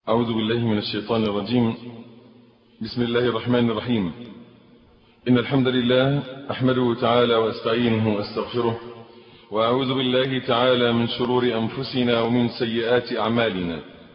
أعوذ بالله من الشيطان الرجيم. بسم الله الرحمن الرحيم. إن الحمد لله أحمده تعالى وأستعينه وأستغفره، وأعوذ بالله تعالى من شرور أنفسنا ومن سيئات أعمالنا.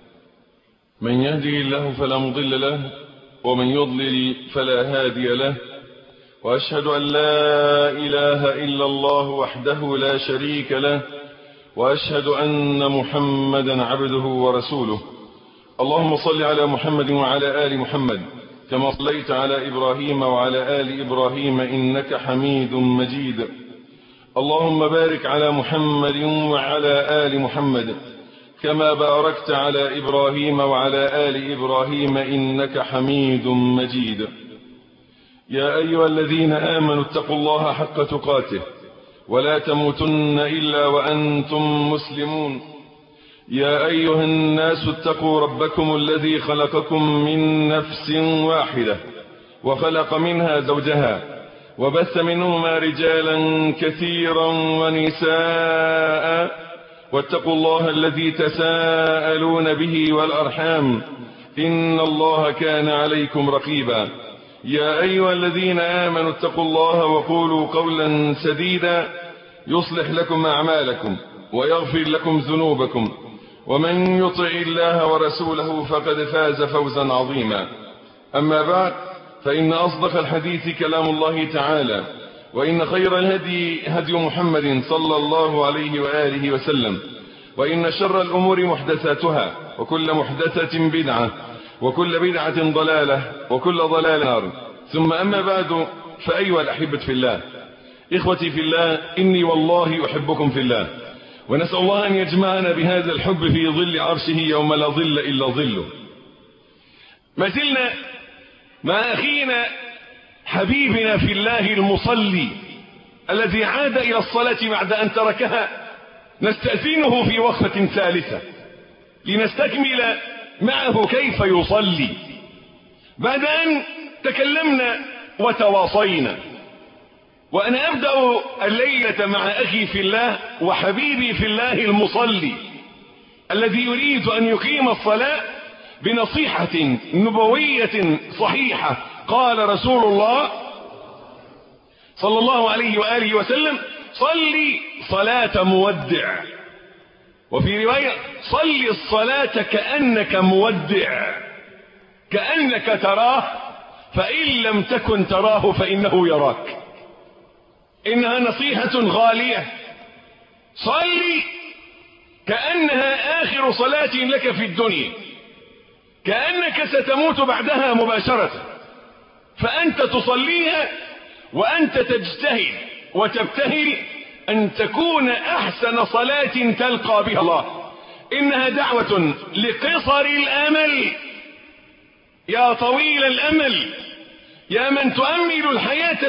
من يهده الله فلا مضل له، ومن يضلل فلا هادي له، وأشهد أن لا إله إلا الله وحده لا شريك له، وأشهد أن محمدا عبده ورسوله. اللهم صل على محمد وعلى آل محمد كما صليت على إبراهيم وعلى آل إبراهيم إنك حميد مجيد. اللهم بارك على محمد وعلى آل محمد كما باركت على إبراهيم وعلى آل إبراهيم إنك حميد مجيد. يا أيها الذين آمنوا اتقوا الله حق تقاته ولا تموتن إلا وأنتم مسلمون. يا أيها الناس اتقوا ربكم الذي خلقكم من نفس واحدة وخلق منها زوجها وبث منهما رجالا كثيرا ونساء، واتقوا الله الذي تساءلون به والأرحام إن الله كان عليكم رقيبا. يا أيها الذين آمنوا اتقوا الله وقولوا قولا سديدا يصلح لكم أعمالكم ويغفر لكم ذنوبكم، ومن يطع الله ورسوله فقد فاز فوزا عظيما. أما بعد، فإن أصدق الحديث كلام الله تعالى، وإن خير الهدي هدي محمد صلى الله عليه وآله وسلم، وإن شر الأمور محدثاتها، وكل محدثة بدعة، وكل بدعة ضلالة، وكل ضلالة نار. ثم أما بعد، فأيها الأحبة في الله، إخوتي في الله، إني والله أحبكم في الله، ونسأل الله أن يجمعنا بهذا الحب في ظل عرشه يوم لا ظل إلا ظله. ما زلنا مع أخينا حبيبنا في الله المصلي الذي عاد إلى الصلاة بعد أن تركها، نستأذنه في وقفة ثالثة لنستكمل معه كيف يصلي، بعد أن تكلمنا وتواصينا. وأنا أبدأ الليلة مع أخي في الله وحبيبي في الله المصلي الذي يريد أن يقيم الصلاة بنصيحة نبوية صحيحة. قال رسول الله صلى الله عليه وآله وسلم: صلي صلاة مودع، وفي رواية: صلي الصلاة كأنك مودع، كأنك تراه، فإن لم تكن تراه فإنه يراك. إنها نصيحة غالية. صلي كأنها آخر صلاة لك في الدنيا، كأنك ستموت بعدها مباشرة، فأنت تصليها وأنت تجتهد وتبتهل أن تكون أحسن صلاة تلقى بها الله. إنها دعوة لقصر الأمل. يا طويل الأمل، يا من تؤمل الحياة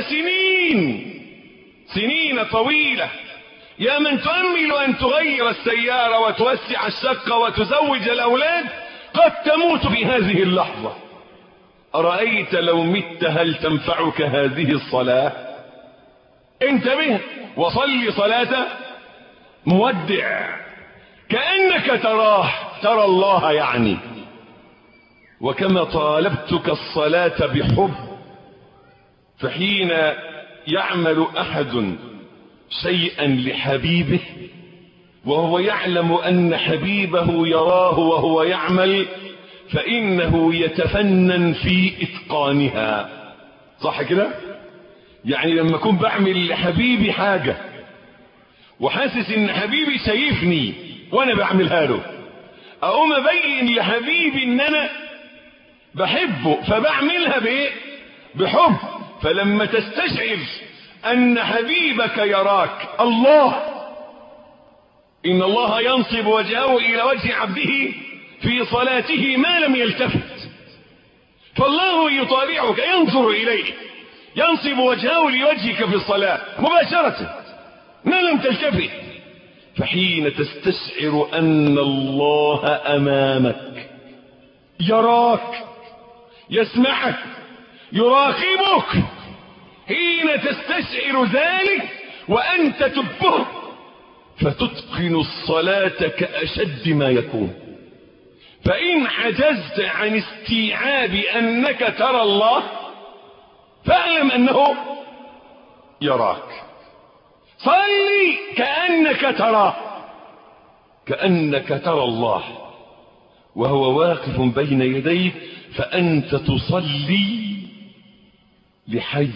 سنين طويلة، يا من تؤمل أن تغير السيارة وتوسع الشقة وتزوج الأولاد، قد تموت في هذه اللحظة. أرأيت لو مت هل تنفعك هذه الصلاة؟ انتبه وصلي صلاة مودع كأنك تراه، ترى الله يعني. وكما طالبتك الصلاة بحب، فحين يعمل أحد شيئا لحبيبه وهو يعلم أن حبيبه يراه وهو يعمل، فإنه يتفنن في إتقانها. صح كده؟ يعني لما أكون بعمل لحبيبي حاجة وحاسس إن حبيبي شايفني وأنا بعملها له، أقوم أبين لحبيبي إن أنا بحبه، فبعملها بإيه؟ بحب. فلما تستشعر أن حبيبك يراك، الله، إن الله ينصب وجهه إلى وجه عبده في صلاته ما لم يلتفت، فالله يطالعك ينظر إليك، ينصب وجهه لوجهك في الصلاة مباشرة ما لم تلتفت. فحين تستشعر أن الله أمامك يراك، يسمعك، يراقبك، حين تستشعر ذلك وأنت تبه، فتتقن الصلاة كأشد ما يكون. فإن عجزت عن استيعاب أنك ترى الله فاعلم أنه يراك. صلي كأنك تراه، كأنك ترى الله وهو واقف بين يديك، فأنت تصلي لحي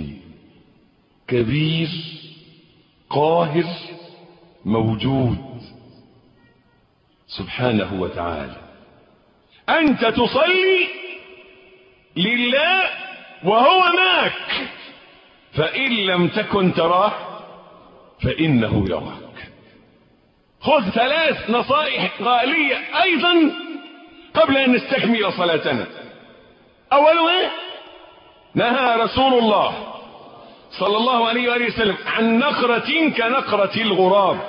كبير قاهر موجود سبحانه وتعالى. أنت تصلي لله وهو معك، فإن لم تكن تراه فإنه يراك. خذ 3 نصائح غالية أيضا قبل أن نستكمل صلاتنا. أولها نهى رسول الله صلى الله عليه وآله وسلم عن نقرة كنقرة الغراب،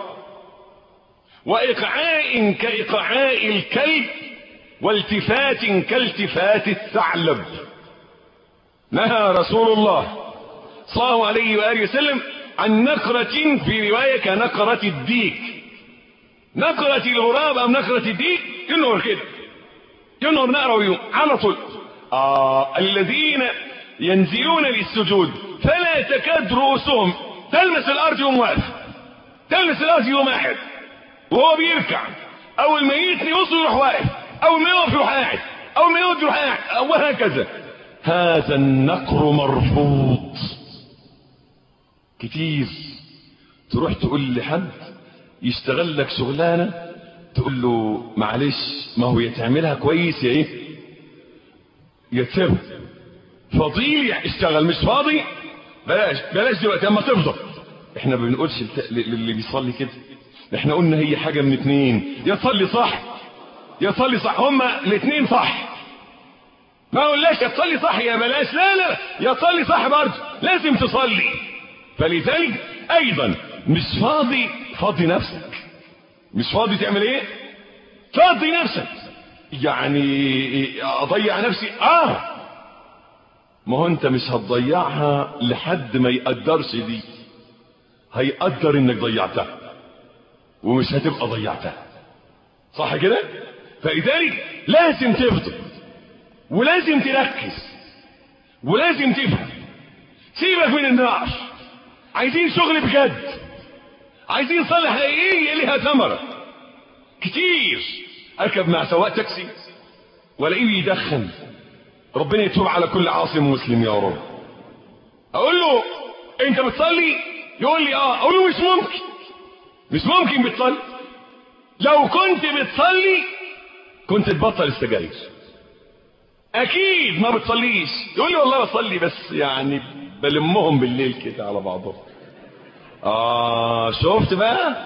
وإقعاء كإقعاء الكلب، والتفات كالتفات الثعلب. نهى رسول الله صلى الله عليه وآله وسلم عن نقرة، في رواية كنقرة الديك. نقرة الغراب أو نقرة الديك ينهر كده، ينهر نقره على طول. الذين ينزلون للسجود فلا تكاد رؤوسهم تلمس الأرض يوم واقف، تلمس الأرض يوم واحد وهو بيركع. أول ما يتني وصل يروح واقف، أول ما يقف يروح قاعد، أول ما يقف يروح قاعد، وهكذا. هذا النقر مرفوض. كتير تروح تقول لحد يشتغل لك شغلانة تقول له معلش ما هو يتعملها كويس يا ايه يا تسيبه، فضيل اشتغل، مش فاضي بلاش دلوقتي اما تفضل. احنا ما بنقولش للي بيصلي كده، احنا قلنا هي حاجة من اتنين، يا تصلي صح يا تصلي صح، هما الاتنين صح. ما قلناش يا تصلي صح يا بلاش، لا يا تصلي صح برضه، لازم تصلي. فلذلك ايضا مش فاضي نفسك، مش فاضي تعمل ايه؟ فاضي نفسك. يعني اضيع نفسي؟ ما هو انت مش هتضيعها لحد ما يقدرش دي، هيقدر انك ضيعتها ومش هتبقى ضيعتها، صح كده؟ فلذلك لازم تفضل ولازم تركز ولازم تفهم. سيبك من النار، عايزين شغل بجد، عايزين صلاة حقيقية لها ثمرة. كتير اركب مع سواق تاكسي والاقيه يدخن، ربنا يتوب على كل عاصم مسلم يا رب. اقول له انت بتصلي؟ يقول لي اقول له مش ممكن بتصلي. لو كنت بتصلي كنت تبطل السجاير. اكيد ما بتصليش. يقول لي والله بصلي بس يعني بلمهم بالليل كده على بعضهم. شفت بقى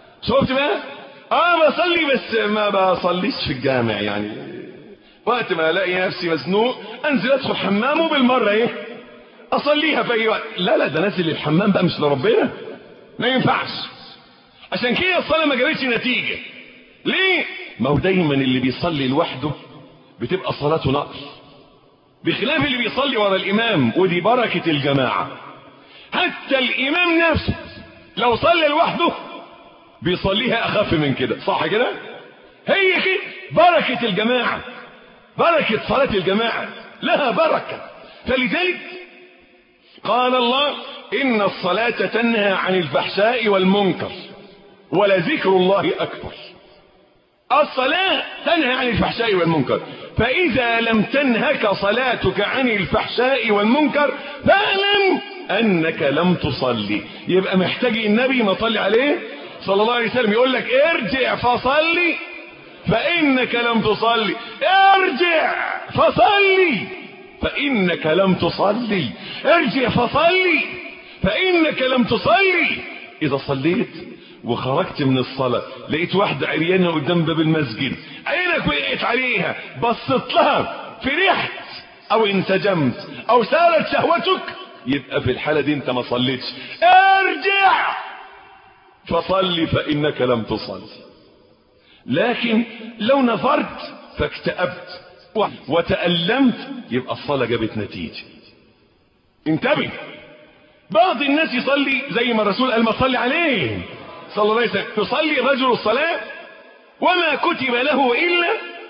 بصلي بس ما بصليش في الجامع، يعني وقت ما الاقي نفسي مزنوق انزل ادخل حمام وبالمره ايه اصليها في اي وقت. لا ده نازل الحمام بقى مش لربنا، ما ينفعش. عشان كده الصلاه ما جابتش نتيجه. ليه؟ ما هو دايما اللي بيصلي لوحده بتبقى صلاته نقص، بخلاف اللي بيصلي ورا الامام، ودي بركه الجماعه. حتى الامام نفسه لو صلى لوحده بيصليها اخف من كده، صح كده؟ هي كده بركه الجماعه، بركه صلاه الجماعه لها بركه. فلذلك قال الله ان الصلاه تنهى عن الفحشاء والمنكر ولذكر الله اكبر. الصلاه تنهى عن الفحشاء والمنكر، فاذا لم تنهك صلاتك عن الفحشاء والمنكر فاعلم انك لم تصلي. يبقى محتاج النبي ما صلي عليه صلى الله عليه وسلم يقول لك ارجع فصلي فانك لم تصلي، ارجع فصلي فانك لم تصلي، ارجع فصلي فانك لم تصلي. اذا صليت وخرجت من الصلاة لقيت واحدة عريانة قدام باب المسجد، عينك وقعت عليها، بصت لها، فرحت او انسجمت او سارت شهوتك، يبقى في الحالة دي انت ما صليتش. ارجع فصلي فانك لم تصلي. لكن لو نظرت فاكتئبت وتألمت يبقى الصلاة جابت نتيجة. انتبه، بعض الناس يصلي زي ما الرسول قال ما صلي عليه صلى الله عليه وسلم، يصلي الرجل الصلاة وما كتب له إلا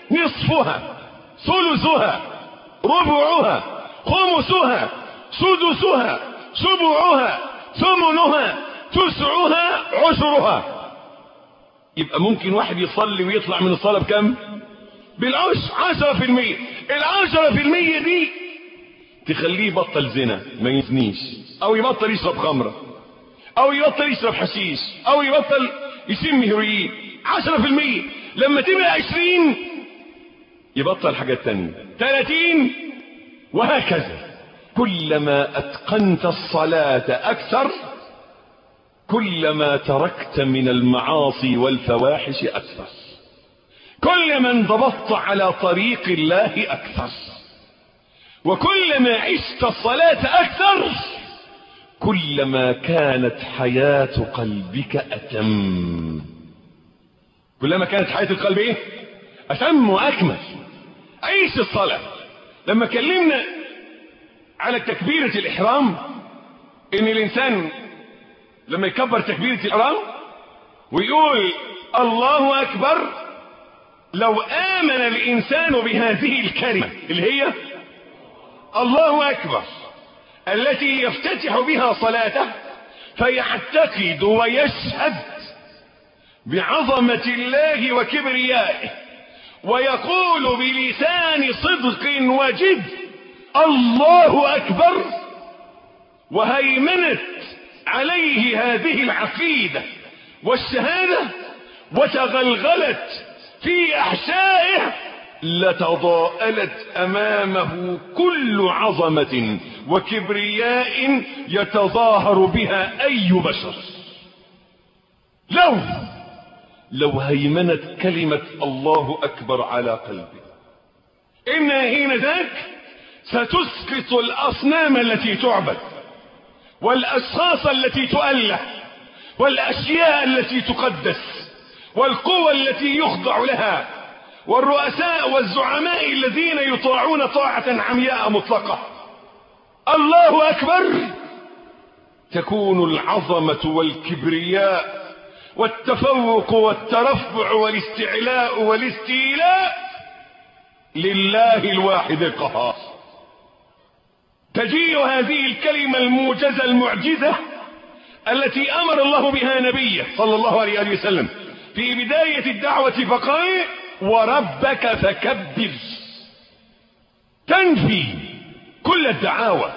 نصفها، ثلثها، ربعها، خمسها، سدسها، سبعها، ثمنها، تسعها، عشرها. يبقى ممكن واحد يصلي ويطلع من الصلاة بكم؟ بالعشر، 10%. 10% دي تخليه يبطل زنا، ما يزنيش، او يبطل يشرب خمرة، او يبطل يشرب حشيش، او يبطل يشم هيروين. 10%. لما تبقى 20 يبطل حاجات تانية، 30، وهكذا. كلما اتقنت الصلاة اكثر كلما تركت من المعاصي والفواحش اكثر، كلما انضبطت على طريق الله اكثر، وكلما عشت الصلاة اكثر كلما كانت حياة قلبك اتم. كلما كانت حياة القلب ايه؟ اتم واكمل. عيش الصلاة. لما كلمنا على تكبيرة الاحرام، ان الانسان لما يكبر تكبيرة الاحرام ويقول الله اكبر، لو امن الانسان بهذه الكلمة اللي هي الله اكبر التي يفتتح بها صلاته، فيعتقد ويشهد بعظمة الله وكبريائه، ويقول بلسان صدق وجد الله اكبر، وهيمنت عليه هذه العقيدة والشهادة وتغلغلت في احشائه، لتضاءلت امامه كل عظمة وكبرياء يتظاهر بها اي بشر. لو هيمنت كلمة الله اكبر على قلبه، انها حين ذاك ستسقط الاصنام التي تعبد، والاشخاص التي تؤله، والاشياء التي تقدس، والقوى التي يخضع لها، والرؤساء والزعماء الذين يطاعون طاعة عمياء مطلقة. الله اكبر تكون العظمة والكبرياء والتفوق والترفع والاستعلاء والاستيلاء لله الواحد القهار. تجيء هذه الكلمة الموجزة المعجزة التي امر الله بها نبيه صلى الله عليه وسلم في بداية الدعوة، فقال وربك فكبر، تنفي كل الدعاوى،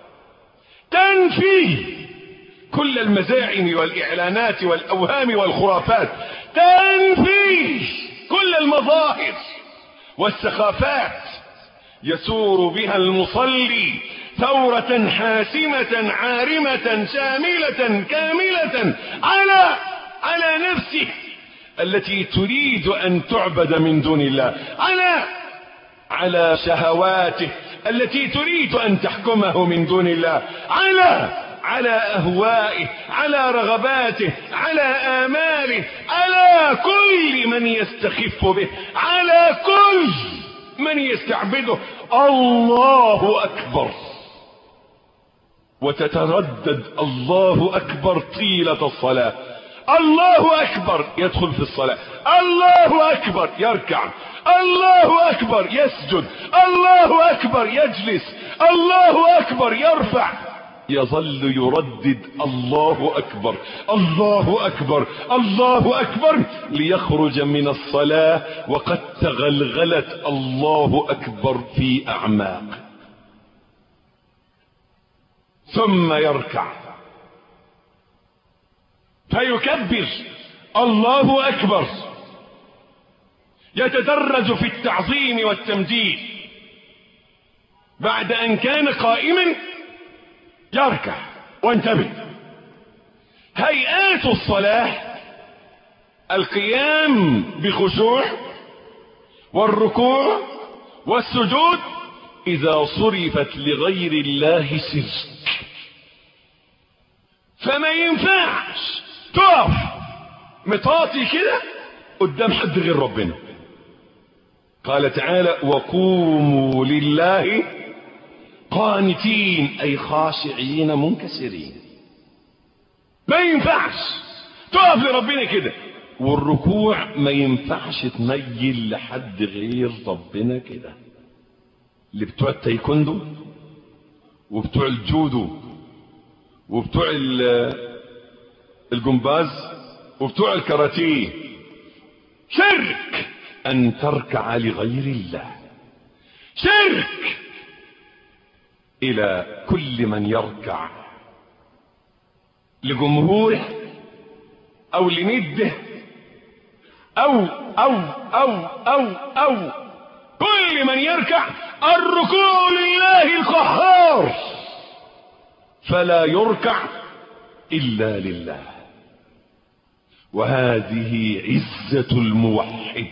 تنفي كل المزاعم والإعلانات والأوهام والخرافات، تنفي كل المظاهر والسخافات، يسور بها المصلي ثورة حاسمة عارمة شاملة كاملة على نفسه التي تريد أن تعبد من دون الله، على شهواته التي تريد أن تحكمه من دون الله، على أهوائه، على رغباته، على آماله، على كل من يستخف به، على كل من يستعبده. الله أكبر، وتتردد الله أكبر طيلة الصلاة. الله أكبر يدخل في الصلاة، الله أكبر يركع، الله أكبر يسجد، الله أكبر يجلس، الله أكبر يرفع، يظل يردد الله أكبر، الله أكبر، الله أكبر، ليخرج من الصلاة وقد تغلغلت الله أكبر في أعماقه. ثم يركع فيكبر الله أكبر، يتدرج في التعظيم والتمجيد. بعد أن كان قائما يركع. وانتبه، هيئات الصلاة: القيام بخشوع، والركوع والسجود إذا صرفت لغير الله شرك. فما ينفعش تقف مطاطي كده قدام حد غير ربنا. قال تعالى: وقوموا لله قانتين، أي خاشعين منكسرين. ما ينفعش تقف لربنا كده والركوع ما ينفعش تميل لحد غير ربنا كده. اللي بتوع التايكوندو وبتوع الجودو وبتوع الجمباز وبتوع الكاراتيه، شرك أن تركع لغير الله، شرك إلى كل من يركع لجمهوره أو لنده أو كل من يركع الركوع لله القهار، فلا يركع إلا لله. وهذه عزة الموحد،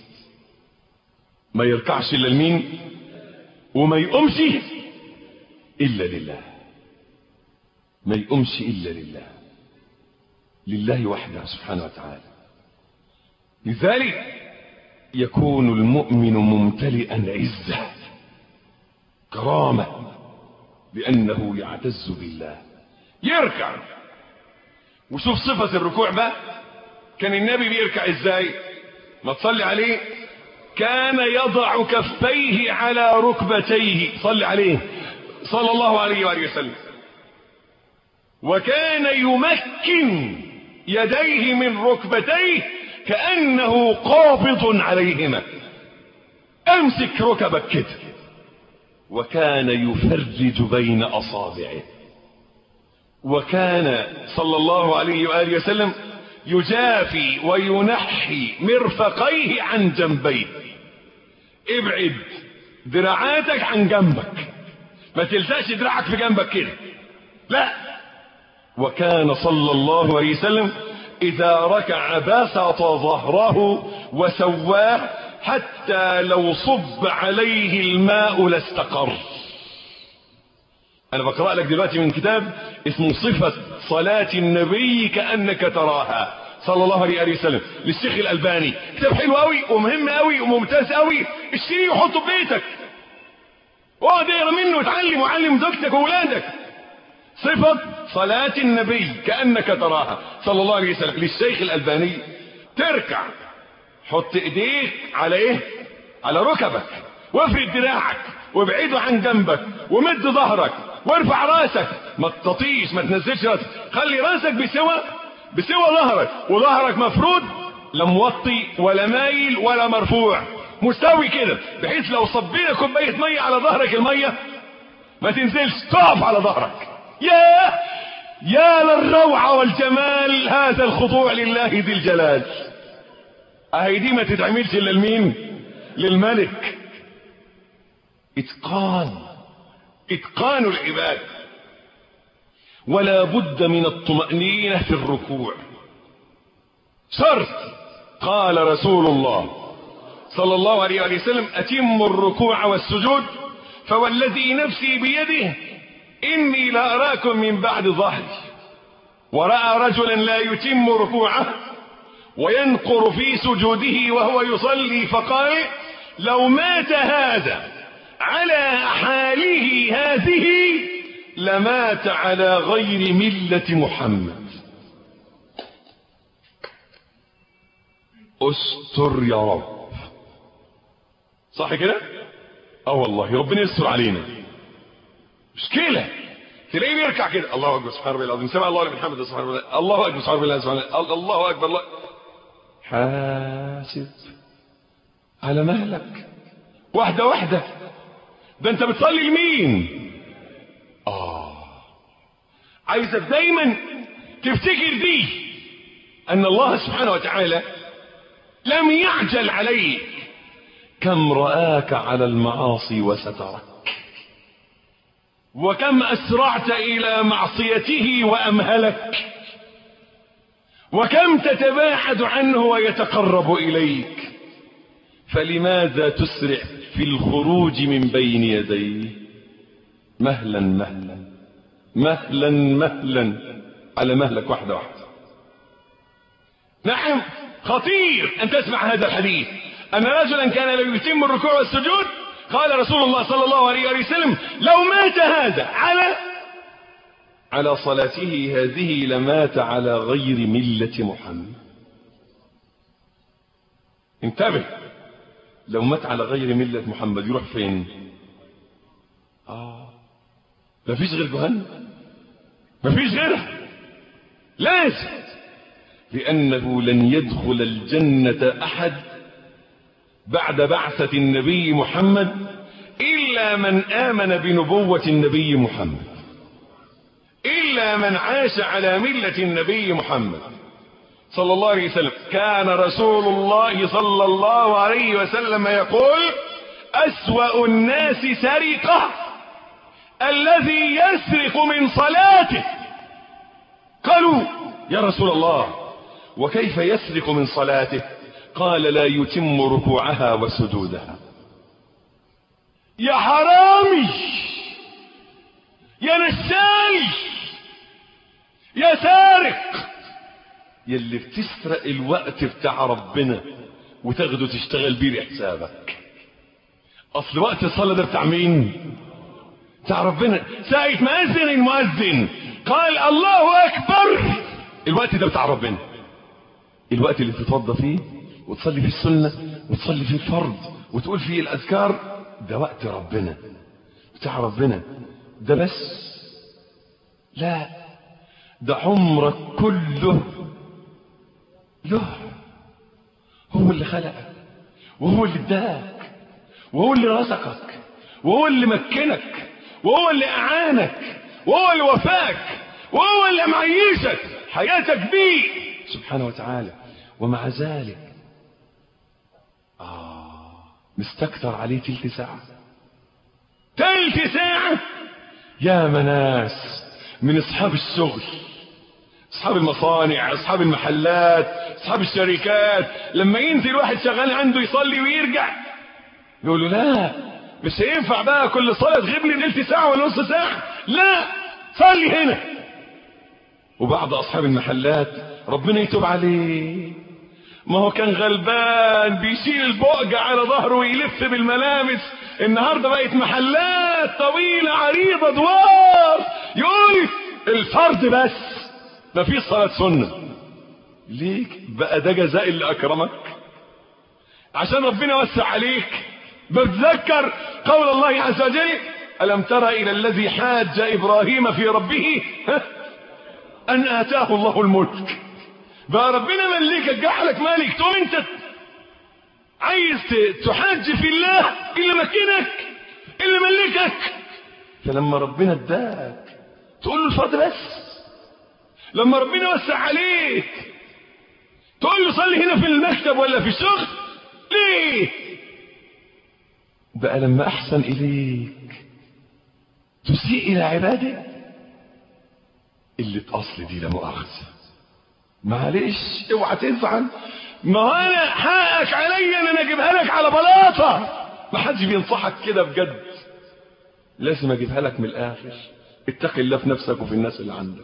ما يركعش إلا لمين وما يقومش إلا لله، ما يقومش إلا لله، لله وحده سبحانه وتعالى. لذلك يكون المؤمن ممتلئا عزة كرامة، لأنه يعتز بالله. يركع، وشوف صفة الركوع بقى. كان النبي بيركع ازاي؟ ما تصلي عليه. كان يضع كفيه على ركبتيه، صلي عليه صلى الله عليه وآله وسلم. وكان يمكن يديه من ركبتيه كأنه قابض عليهما، امسك ركبك كده. وكان يفرج بين أصابعه، وكان صلى الله عليه وآله وسلم يجافي وينحي مرفقيه عن جنبيه. ابعد ذراعاتك عن جنبك، ما تلزقش دراعك في جنبك كده، لا. وكان صلى الله عليه وسلم إذا ركع بسط ظهره وسواه حتى لو صب عليه الماء لاستقر. أنا بقرأ لك دلوقتي من كتاب اسمه صفة صلاة النبي كأنك تراها صلى الله عليه وسلم للشيخ الألباني. كتاب حلو قوي ومهم قوي وممتاز قوي، اشتريه وحطه في بيتك واقعد اقرا منه وتعلم وعلم زوجتك واولادك. صفة صلاة النبي كأنك تراها صلى الله عليه وسلم للشيخ الألباني. تركع، حط ايديك على ايه؟ على ركبك، وافرد دراعك وابعده عن جنبك ومد ظهرك وارفع راسك، ما تطيش، ما تنزلش راسك، خلي راسك بسوى ظهرك، وظهرك مفرود، لا موطي ولا مايل ولا مرفوع، مستوي كده، بحيث لو صبينا كوبايه ميه على ظهرك الميه ما تنزلش، تقف على ظهرك. يا للروعه والجمال هذا الخضوع لله ذي الجلال. اهي دي ما تتعملش الا لمين؟ للملك. اتقان العباد. ولا بد من الطمأنينة في الركوع، شرط. قال رسول الله صلى الله عليه وسلم: أتموا الركوع والسجود، فوالذي نفسي بيده إني لأراكم من بعد ظهري. ورأى رجلا لا يتم ركوعه وينقر في سجوده وهو يصلي، فقال: لو مات هذا على حاله هذه لمات على غير ملة محمد. استر يا رب، صح كده؟ والله ربنا يستر علينا. مشكلة تلاقيه بيركع كده: الله اكبر سبحان ربي العظيم، سمع الله لمن حمده سبحان ربي، الله اكبر سبحان ربي العظيم، الله اكبر، الله. حاسب على مهلك، واحدة واحدة. ده انت بتصلي لمين؟ عايزك دايما تفتكر دي، ان الله سبحانه وتعالى لم يعجل عليك. كم رآك على المعاصي وسترك، وكم أسرعت إلى معصيته وأمهلك، وكم تتباعد عنه ويتقرب إليك. فلماذا تسرع في الخروج من بين يديه؟ مهلا مهلا مهلا مهلا، على مهلك، واحدة واحدة. نعم، خطير أن تسمع هذا الحديث، أن رجلا كان لا يتم الركوع والسجود، قال رسول الله صلى الله عليه وسلم: لو مات هذا على صلاته هذه لمات على غير ملة محمد. انتبه، لو مات على غير ملة محمد يروح فين؟ مفيش غير جهنم، مفيش غيرها، لازم، لأنه لن يدخل الجنة أحد بعد بعثة النبي محمد إلا من آمن بنبوة النبي محمد، إلا من عاش على ملة النبي محمد صلى الله عليه وسلم. كان رسول الله صلى الله عليه وسلم يقول: أسوأ الناس سرقة الذي يسرق من صلاته. قالوا: يا رسول الله، وكيف يسرق من صلاته؟ قال: لا يتم ركوعها وسجودها. يا حرامي، يا نسال، يا سارق، يلي بتسرق الوقت بتاع ربنا وتاخده تشتغل بيه لحسابك. اصل وقت الصلاة ده بتاع مين؟ بتاع ربنا. ساعة ما أذن المؤذن قال الله أكبر، الوقت ده بتاع ربنا. الوقت اللي تتوضى فيه وتصلي فيه السنة وتصلي فيه الفرض وتقول فيه الأذكار، ده وقت ربنا بتاع ربنا. ده بس؟ لا، ده عمرك كله له. هو اللي خلقك، وهو اللي اداك، وهو اللي رزقك، وهو اللي مكنك، وهو اللي أعانك، وهو اللي وفاك، وهو اللي معيشك حياتك بيه سبحانه وتعالى. ومع ذلك مستكتر عليه تلت ساعة، تلت ساعة. يا مناس من أصحاب الشغل، أصحاب المصانع، أصحاب المحلات، أصحاب الشركات، لما ينزل واحد شغال عنده يصلي ويرجع يقول له: لا، مش هينفع بقى كل صلاة تغيب لي تلت ساعة ولا نص ساعة، لا، صلي هنا. وبعض أصحاب المحلات ربنا يتوب عليه، ما هو كان غلبان بيشيل البؤجة على ظهره ويلف بالملابس، النهاردة بقت محلات طويلة عريضة دوار، يقول الفرض بس، ما فيش صلاة سنة. ليك بقى ده جزاء اللي أكرمك عشان ربنا وسع عليك. بتذكر قول الله عز وجل: ألم تر إلى الذي حاج إبراهيم في ربه أن آتاه الله الملك. بقى ربنا ملكك، جعلك مالك، تقوم انت عايز تحاج في الله اللي مكنك، اللي ملكك. فلما ربنا اداك تقول له الفرض بس، لما ربنا وسع عليك تقول له صلي هنا في المكتب ولا في الشغل. ليه؟ بقى لما أحسن إليك تسيء إلى عباده. اللي أصل دي لا مؤاخذة، معلش اوعى تزعل، ما انا حقك عليا ان انا اجيبها لك على بلاطه، ما حدش بينصحك كده بجد، لازم اجيبها لك من الاخر. اتق الله في نفسك وفي الناس اللي عندك.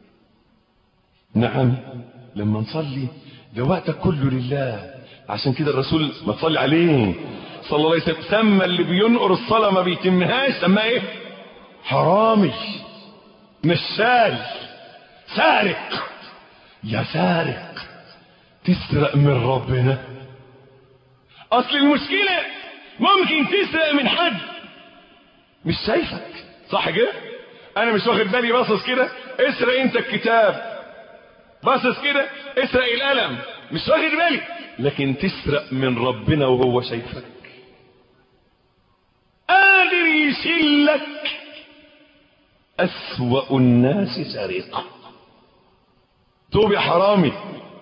نعم، لما نصلي ده وقتك كله لله. عشان كده الرسول ما تصلي عليه صلى الله عليه وسلم سمى اللي بينقر الصلاه ما بيتمهاش سماه ايه؟ حرامي، نشال، سارق. يا سارق، تسرق من ربنا. اصل المشكلة ممكن تسرق من حد مش شايفك، صح كده؟ انا مش واخد بالي، باصص كده، اسرق انت الكتاب، باصص كده اسرق القلم، مش واخد بالي. لكن تسرق من ربنا وهو شايفك، قادر يشيلك. أسوأ الناس سرقة. توب يا حرامي،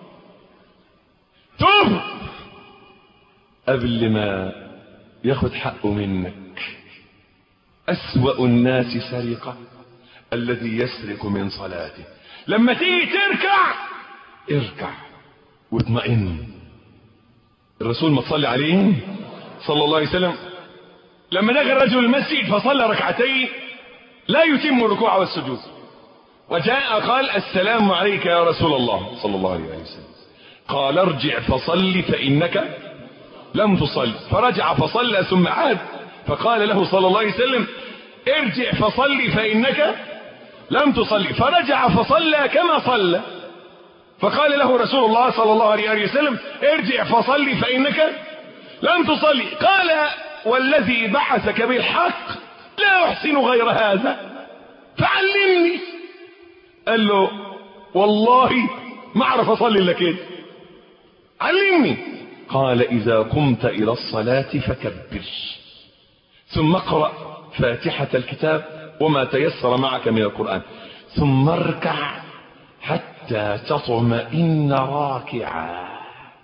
توب قبل ما ياخد حقه منك. أسوأ الناس سرقة الذي يسرق من صلاته. لما تيجي تركع اركع واطمئن. الرسول ما تصلي عليه صلى الله عليه وسلم لما دخل رجل المسجد فصلى ركعتين لا يتم الركوع والسجود، وجاء قال: السلام عليك يا رسول الله صلى الله عليه وسلم. قال: ارجع فصل فإنك لم تصل. فرجع فصلى ثم عاد، فقال له صلى الله عليه وسلم: ارجع فصل فإنك لم تصلي. فرجع فصلى كما صلى، فقال له رسول الله صلى الله عليه وسلم ارجع فصلي فإنك لم تصلي. قال والذي بعثك بالحق لا أحسن غير هذا فعلمني. قال له والله ما أعرف أصلي إلا كده، علمني. قال إذا قمت إلى الصلاة فكبر ثم اقرأ فاتحة الكتاب وما تيسر معك من القرآن ثم اركع حتى تطمئن راكعا.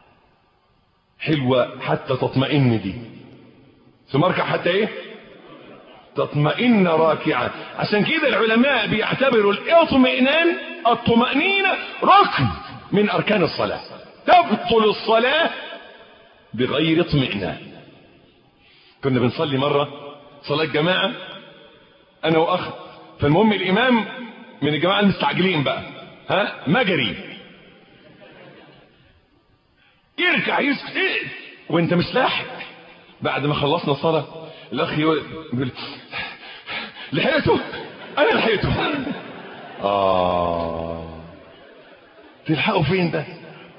حلوة حتى تطمئن دي. ثم اركع حتى ايه؟ تطمئن راكعا. عشان كده العلماء بيعتبروا الاطمئنان الطمأنينة ركن من أركان الصلاة. تبطل الصلاة بغير اطمئنان. كنا بنصلي مرة صلاة جماعة أنا وأخ، فالمهم الإمام من الجماعة المستعجلين بقى مجري يركع يسكت وانت مش لاحق. بعد ما خلصنا صلاة الأخ يقول لحقته، أنا لحقته. تلحقوا فين ده؟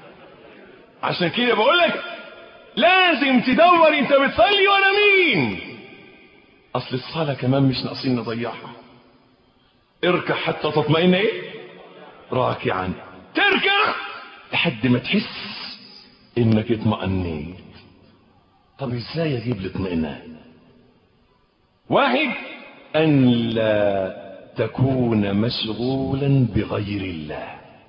عشان كده بقولك لازم تدور انت بتصلي ولا مين. اصل الصلاة كمان مش ناقصين نضيعها. اركع حتى تطمئن ايه؟ راكعا. تركع لحد ما تحس انك اطمئنيت. طب ازاي اجيب الاطمئنان؟ واحد، ان لا تكون مشغولا بغير الله.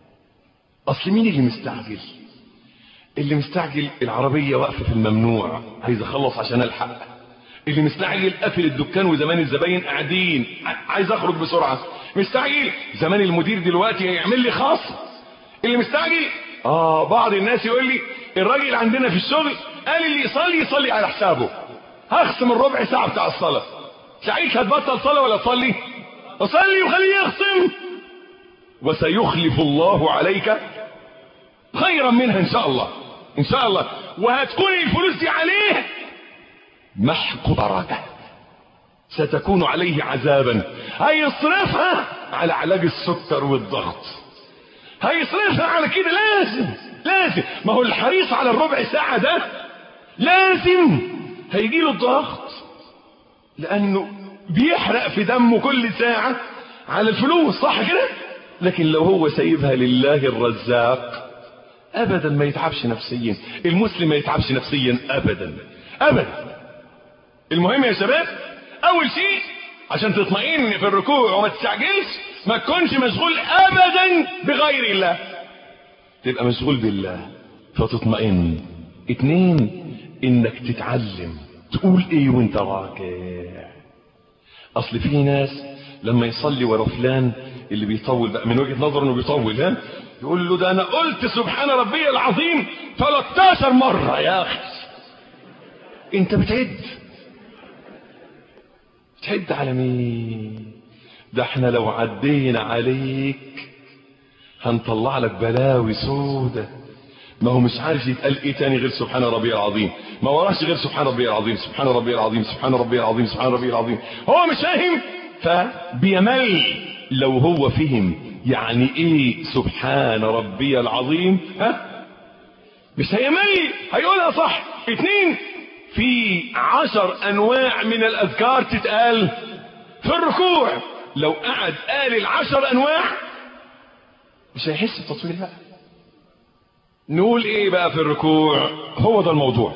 اصل مين اللي مستعجل؟ اللي مستعجل العربية واقفة في الممنوع عايز اخلص عشان الحق. اللي مستعجل قافل الدكان وزمان الزباين قاعدين عايز اخرج بسرعة. مستعجل زمان المدير دلوقتي هيعمل لي خاص. اللي مستعجل بعض الناس يقول لي الراجل عندنا في الشغل قال اللي يصلي على حسابه، هخصم الربع ساعة بتاع الصلاة. ساعتها هتبطل صلاة ولا تصلي؟ اصلي وخليه يخصم، وسيخلف الله عليك خيرا منها ان شاء الله، ان شاء الله. وهتكون الفلوس دي عليه محق بركة، ستكون عليه عذابا. هيصرفها على علاج السكر والضغط، هيصرفها على كده. لازم ما هو الحريص على الربع ساعة ده لازم هيجيله الضغط، لانه بيحرق في دمه كل ساعة على الفلوس، صح كده؟ لكن لو هو سايبها لله الرزاق ابدا ما يتعبش نفسيا. المسلم ما يتعبش نفسيا ابدا ابدا. المهم يا شباب، اول شيء عشان تطمئن في الركوع وما تستعجلش ما تكونش مشغول ابدا بغير الله، تبقى مشغول بالله فتطمئن. 2، انك تتعلم تقول ايه وانت راكع. اصل في ناس لما يصلي ورا فلان اللي بيطول بقى من وجهة نظره انه بيطول، يقول له ده انا قلت سبحان ربي العظيم 13 مرة. يا اخي انت بتعد على مين؟ ده احنا لو عدينا عليك هنطلع لك بلاوي سودة. ما هو مش عارف يتقال ايه تاني غير سبحان ربي العظيم، ما وراش غير سبحان ربي العظيم، سبحان ربي العظيم، سبحان ربي العظيم، سبحان ربي العظيم. هو مش فاهم فبيمل. لو هو فهم يعني ايه سبحان ربي العظيم مش هيمل، هيقولها صح. 2، في 10 انواع من الاذكار تتقال في الركوع. لو قعد قال 10 انواع مش هيحس بتطويل بقى. نقول ايه بقى في الركوع؟ هو ده الموضوع.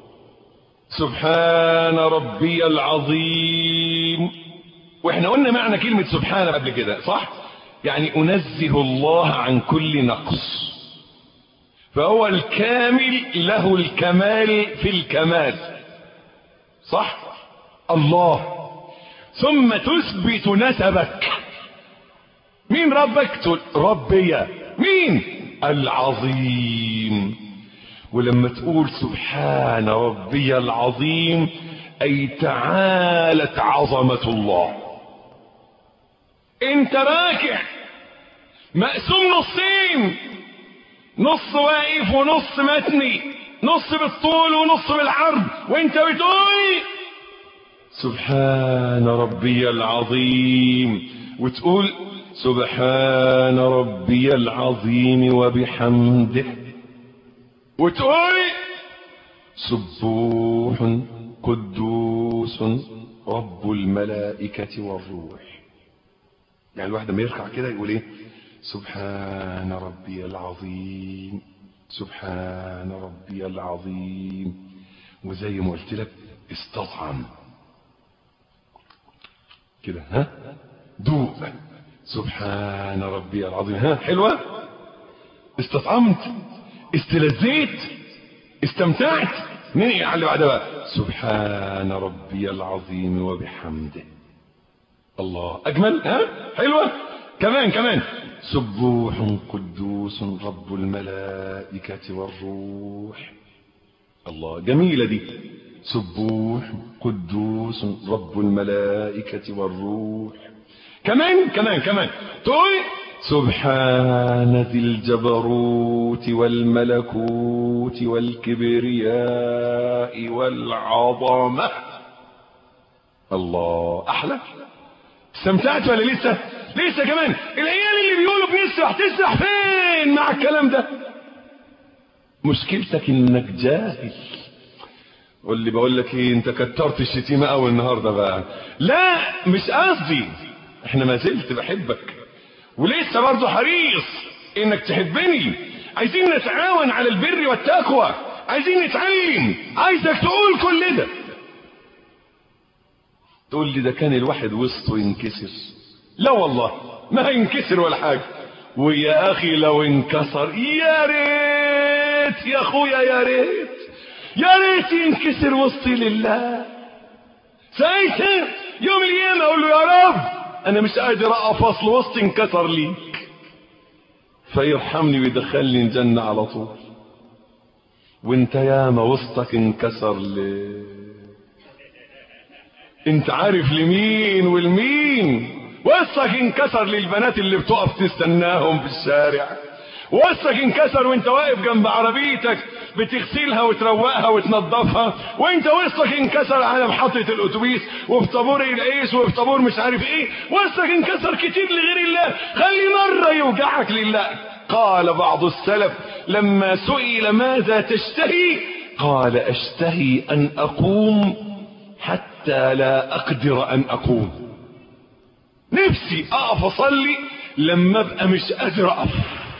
سبحان ربي العظيم. واحنا قلنا معنى كلمة سبحان قبل كده، صح؟ يعني انزه الله عن كل نقص، فهو الكامل له الكمال في الكمال، صح؟ الله. ثم تثبت نسبك. مين ربك؟ تقول ربي. مين؟ العظيم. ولما تقول سبحان ربي العظيم اي تعالت عظمة الله. انت راكع مقسوم نصين، نص واقف ونص متني، نص بالطول ونص بالعرض، وانت بتقول سبحان ربي العظيم وتقول سبحان ربي العظيم وبحمده، وتقول سبوح قدوس رب الملائكة والروح. يعني الواحد لما يركع كده يقول ايه؟ سبحان ربي العظيم، سبحان ربي العظيم. وزي ما قلت لك استطعم كده، ها دوق سبحان ربي العظيم، ها حلوة، استطعمت، استلذيت، استمتعت. ننقل على اللي بعدها بقى سبحان ربي العظيم وبحمده. الله أجمل، ها حلوة. كمان سبوح قدوس رب الملائكة والروح. الله جميلة دي، سبوح قدوس رب الملائكة والروح. كمان تقول سبحان ذي الجبروت والملكوت والكبرياء والعظمة. الله أحلى. استمتعت ولا لسه كمان؟ العيال اللي بيقولوا بنسرح، تسرح فين مع الكلام ده؟ مشكلتك انك جاهل. واللي بقول لك ايه، انت كترت الشتيمه قوي النهارده بقى. لا مش قصدي، احنا ما زلت بحبك ولسه برضه حريص انك تحبني. عايزين نتعاون على البر والتقوى، عايزين نتعلم. عايزك تقول كل ده. تقول لي ده كان الواحد وسطه ينكسر. لا والله ما هينكسر ولا حاجه. ويا اخي لو انكسر يا ريت يا اخويا، يا ريت ينكسر وسطي لله. ساعتها يوم القيامه اقول له يا رب انا مش قادر اقف، اصل وسطي انكسر ليك، فيرحمني ويدخلني الجنه على طول. وانت ياما وسطك انكسر ليه؟ انت عارف لمين والمين. وسطك انكسر للبنات اللي بتقف تستناهم في الشارع، وسطك انكسر وانت واقف جنب عربيتك بتغسلها وتروقها وتنظفها، وانت وسطك انكسر على محطة الاتوبيس وفي طابور العيش وفي طابور مش عارف ايه. وسطك انكسر كتير لغير الله، خلي مرة يوجعك لله. قال بعض السلف لما سئل ماذا تشتهي قال اشتهي ان اقوم حتى لا اقدر ان اقوم. نفسي اقف اصلي لما ابقى مش قادر اقف.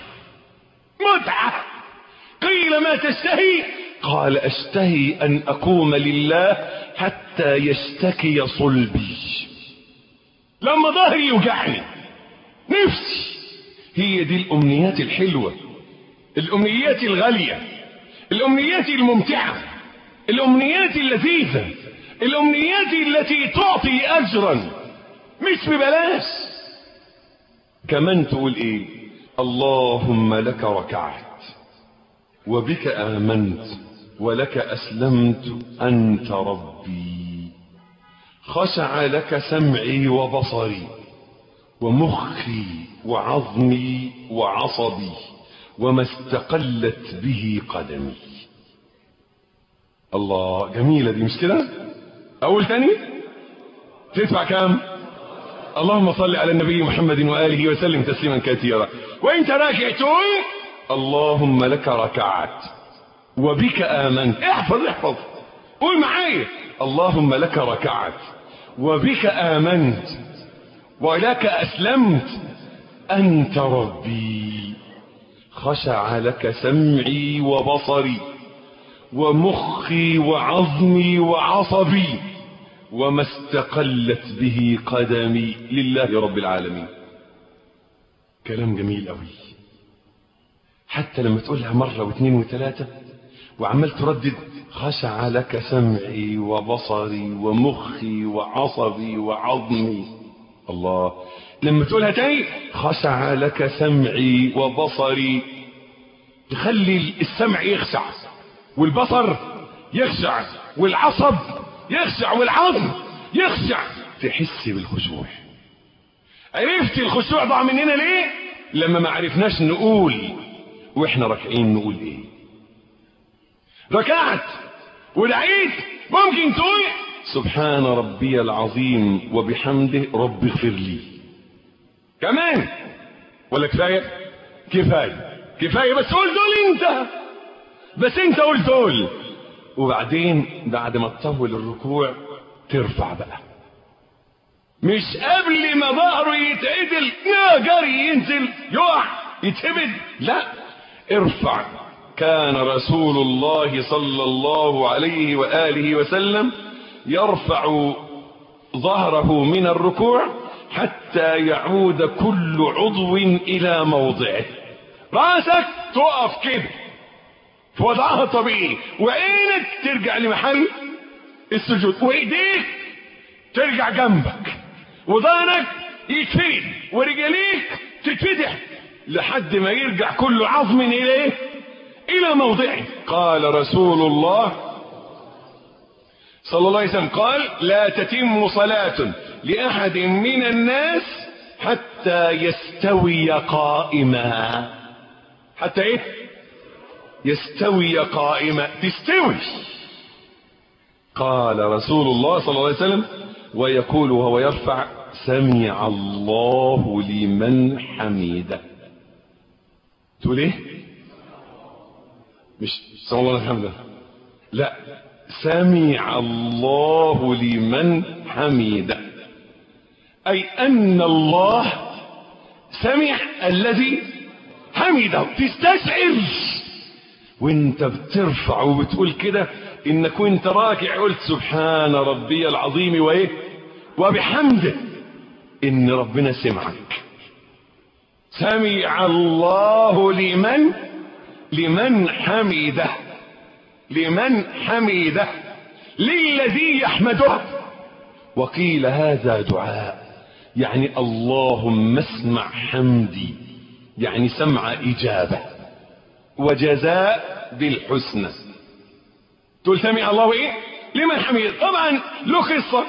متعة. قيل ما تشتهي قال اشتهي ان اقوم لله حتى يشتكي صلبي، لما ظهري يوجعني. نفسي. هي دي الامنيات الحلوة، الامنيات الغالية، الامنيات الممتعة، الامنيات اللذيذة، الامنيات التي تعطي اجرا مش ببلاش. كمان تقول ايه؟ اللهم لك ركعت وبك آمنت ولك أسلمت أنت ربي، خشع لك سمعي وبصري ومخي وعظمي وعصبي وما استقلت به قدمي. الله جميلة دي مش كده؟ أول تاني تدفع كام؟ اللهم صل على النبي محمد وآله وسلم تسليما كثيرا. وانت راكع تقول اللهم لك ركعت وبك آمنت. احفظ قول معايا اللهم لك ركعت وبك آمنت ولك أسلمت أنت ربي، خشع لك سمعي وبصري ومخي وعظمي وعصبي وما استقلت به قدمي لله رب العالمين. كلام جميل قوي. حتى لما تقولها مرة واثنين وثلاثة وعمال تردد خشع لك سمعي وبصري ومخي وعصبي وعظمي. الله. لما تقولها تاني خشع لك سمعي وبصري، تخلي السمع يخشع والبصر يخشع والعصب يخشع والعظم يخشع، تحس بالخشوع. عرفت الخشوع ضاع مننا ليه؟ لما ما عرفناش نقول واحنا راكعين نقول ايه. ركعت ودعيت ممكن تقول سبحان ربي العظيم وبحمده رب اغفر لي، كمان ولا كفاية؟ كفاية بس قول دول انت، بس انت قول دول. وبعدين بعد ما تطول الركوع ترفع بقى، مش قبل ما ظهره يتعدل جري ينزل يقع يتهبد، لا، ارفع. كان رسول الله صلى الله عليه وآله وسلم يرفع ظهره من الركوع حتى يعود كل عضو إلى موضعه. راسك تقف كده في وضعها الطبيعي، وعينك ترجع لمحل السجود، وايديك ترجع جنبك، وظهرك يتفرد، ورجليك تتفتح لحد ما يرجع كل عظم إليه إلى موضعه. قال رسول الله صلى الله عليه وسلم قال: لا تتم صلاة لأحد من الناس حتى يستوي قائما. حتى ايه؟ يستوي قائما، تستوي. قال رسول الله صلى الله عليه وسلم ويقول وهو يرفع: سمع الله لمن حمده. تقول ايه؟ مش سمع الله لمن حمده، لا، سمع الله لمن حمده، أي أن الله سمع الذي حمده. تستشعر وانت بترفع وبتقول كده انك وانت راكع قلت سبحان ربي العظيم وايه وبحمده، ان ربنا سمعك. سمع الله لمن حمده، لمن حمده، للذي يحمده. وقيل هذا دعاء، يعني اللهم اسمع حمدي، يعني سمع إجابة وجزاء بالحسنى. تقول سمع الله ايه لمن حمده. طبعا له قصة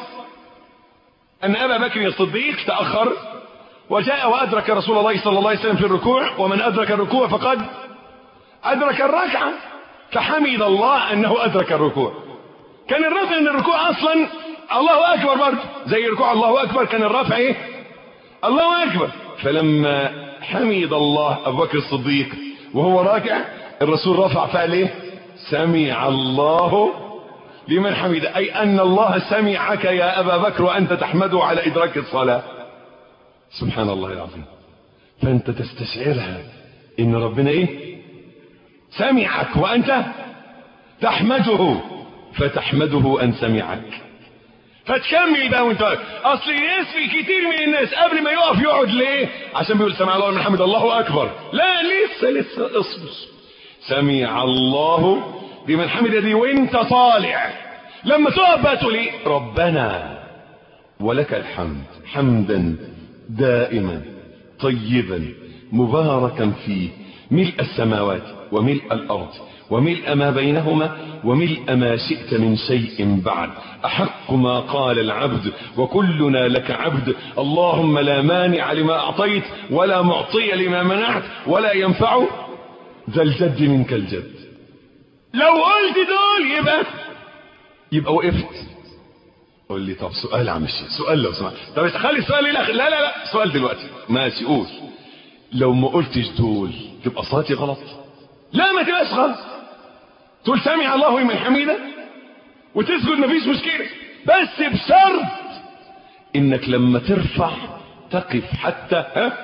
ان ابا بكر الصديق تأخر وجاء وادرك رسول الله صلى الله عليه وسلم في الركوع، ومن ادرك الركوع فقد ادرك الركعة، فحمد الله انه ادرك الركوع. كان الرفع ان الركوع اصلا الله اكبر برضه، زي ركوع الله اكبر كان الرفع ايه الله اكبر. فلما حمد الله ابو بكر الصديق وهو راكع، الرسول رفع فعل ايه؟ سمع الله لمن حمده، اي ان الله سمعك يا ابا بكر وانت تحمده على ادراك الصلاة. سبحان الله العظيم. فانت تستشعرها ان ربنا ايه؟ سمعك وانت تحمده، فتحمده ان سمعك. فتكمل بقى وانت واقف. اصل الناس في كتير من الناس قبل ما يقف يقعد ليه؟ عشان بيقول سمع الله لمن حمده الله اكبر. لا، لسه اصبر. سمع الله لمن حمده دي وانت طالع. لما تقف بقى تقول ايه؟ ربنا ولك الحمد حمدا دائما طيبا مباركا فيه ملء السماوات وملء الارض وملء ما بينهما وملء ما شئت من شيء بعد، أحق ما قال العبد وكلنا لك عبد، اللهم لا مانع لما أعطيت ولا معطي لما منعت ولا ينفع ذا الجد منك الجد. لو قلت دول يبقى وقفت. قول لي طب سؤال يا عم الشيخ، سؤال لو سمحت. طب خلي السؤال للاخر. لا سؤال دلوقتي ماشي، قول. لو ما قلتش دول تبقى صلاتي غلط؟ لا، ما تبقاش غلط. تقول سمع الله لمن حمده وتسجد مفيش مشكلة، بس بشرط انك لما ترفع تقف حتى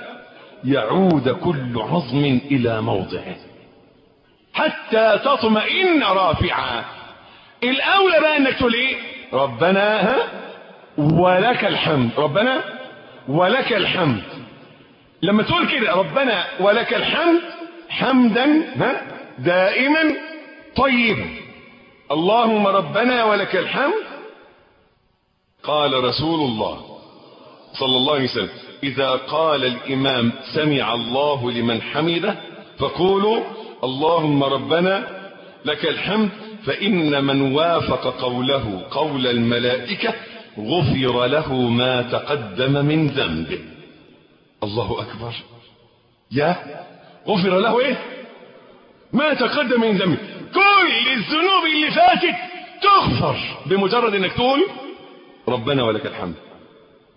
يعود كل عظم الى موضعه، حتى تطمئن رافعا. الاولى بقى انك تقول ايه؟ ربنا ولك الحمد، ربنا ولك الحمد. لما تقول كده ربنا ولك الحمد حمدا دائما طيبا، اللهم ربنا ولك الحمد. قال رسول الله صلى الله عليه وسلم إذا قال الإمام سمع الله لمن حمده فقولوا اللهم ربنا لك الحمد، فإن من وافق قوله قول الملائكة غفر له ما تقدم من ذنبه. الله أكبر. يا غفر له ايه ما تقدم من ذنبه. كل الذنوب اللي فاتت تغفر بمجرد انك تقول ربنا ولك الحمد.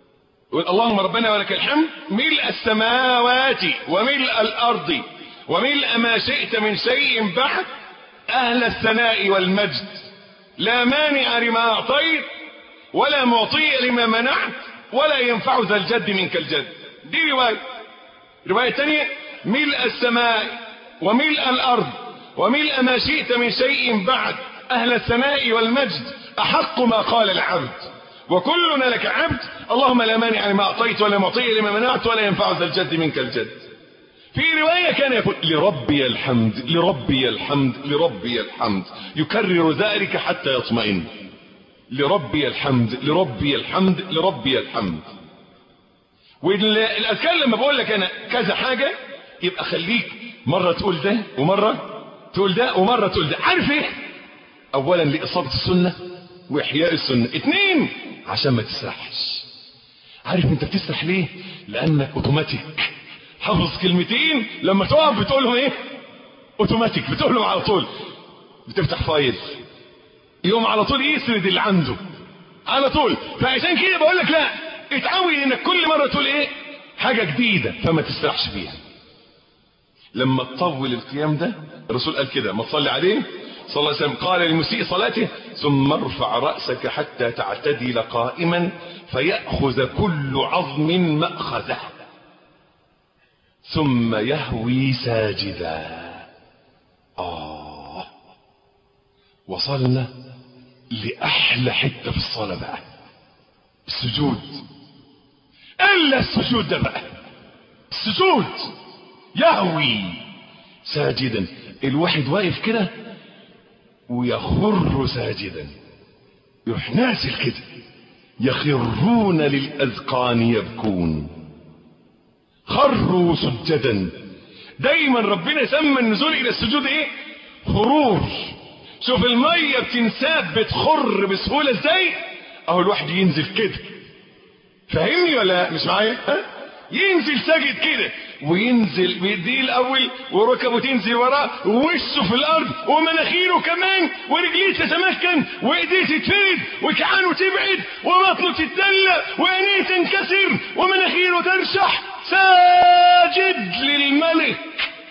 قل اللهم ربنا ولك الحمد ملء السماوات وملء الأرض وملء ما شئت من شيء بعد أهل الثناء والمجد لا مانع لما أعطيت ولا معطي لما منعت ولا ينفع ذا الجد منك الجد. دي رواية تانية ملء السماء وملء الأرض وملء ما شئت من شيء بعد أهل الثناء والمجد أحق ما قال العبد وكلنا لك عبد اللهم لا مانع لما أعطيت ولا معطي لما منعت ولا ينفع ذا الجد منك الجد. في رواية كان يقول لربي الحمد لربي الحمد لربي الحمد يكرر ذلك حتى يطمئن. لربي الحمد لربي الحمد لربي الحمد. والأذكار لما بقول لك أنا كذا حاجة يبقى خليك مرة تقول ده ومرة تقول ده ومرة تقول ده. عارف ايه؟ أولا لإصابة السنة وإحياء السنة. 2 عشان ما تسرحش. عارف انت بتسرح ليه؟ لأنك اوتوماتيك حافظ كلمتين لما تقف بتقولهم ايه؟ اوتوماتيك بتقولهم على طول. بتفتح فايل يوم على طول يسرد اللي عنده على طول. فعشان كده بقول لك لا اتعود انك كل مرة تقول ايه؟ حاجة جديدة فما تسرحش فيها. لما تطول القيام ده الرسول قال كده ما تصلي عليه صلى الله عليه وسلم قال للمسيء صلاته ثم ارفع رأسك حتى تعتدل قائما فيأخذ كل عظم مأخذه ثم يهوي ساجدا. وصلنا لأحلى حتة في الصلاة بقى السجود. إلا السجود ده بقى السجود يهوي ساجدا. الواحد واقف كده ويخر ساجدا يروح نازل كده يخرون للأذقان يبكون خروا سجدا. دايما ربنا سمى النزول إلى السجود ايه؟ خرور. شوف المية بتنساب بتخر بسهولة ازاي؟ اهو الواحد ينزل كده. فاهمني ولا مش معايا؟ ينزل ساجد كده وينزل بيديه الاول وركبه تنزل وراه ووشه في الارض ومناخيره كمان ورجليه تتمكن وايديه تتفرد وكعانه تبعد وبطنه تتدلى وعينيه تنكسر ومناخيره ترشح ساجد للملك.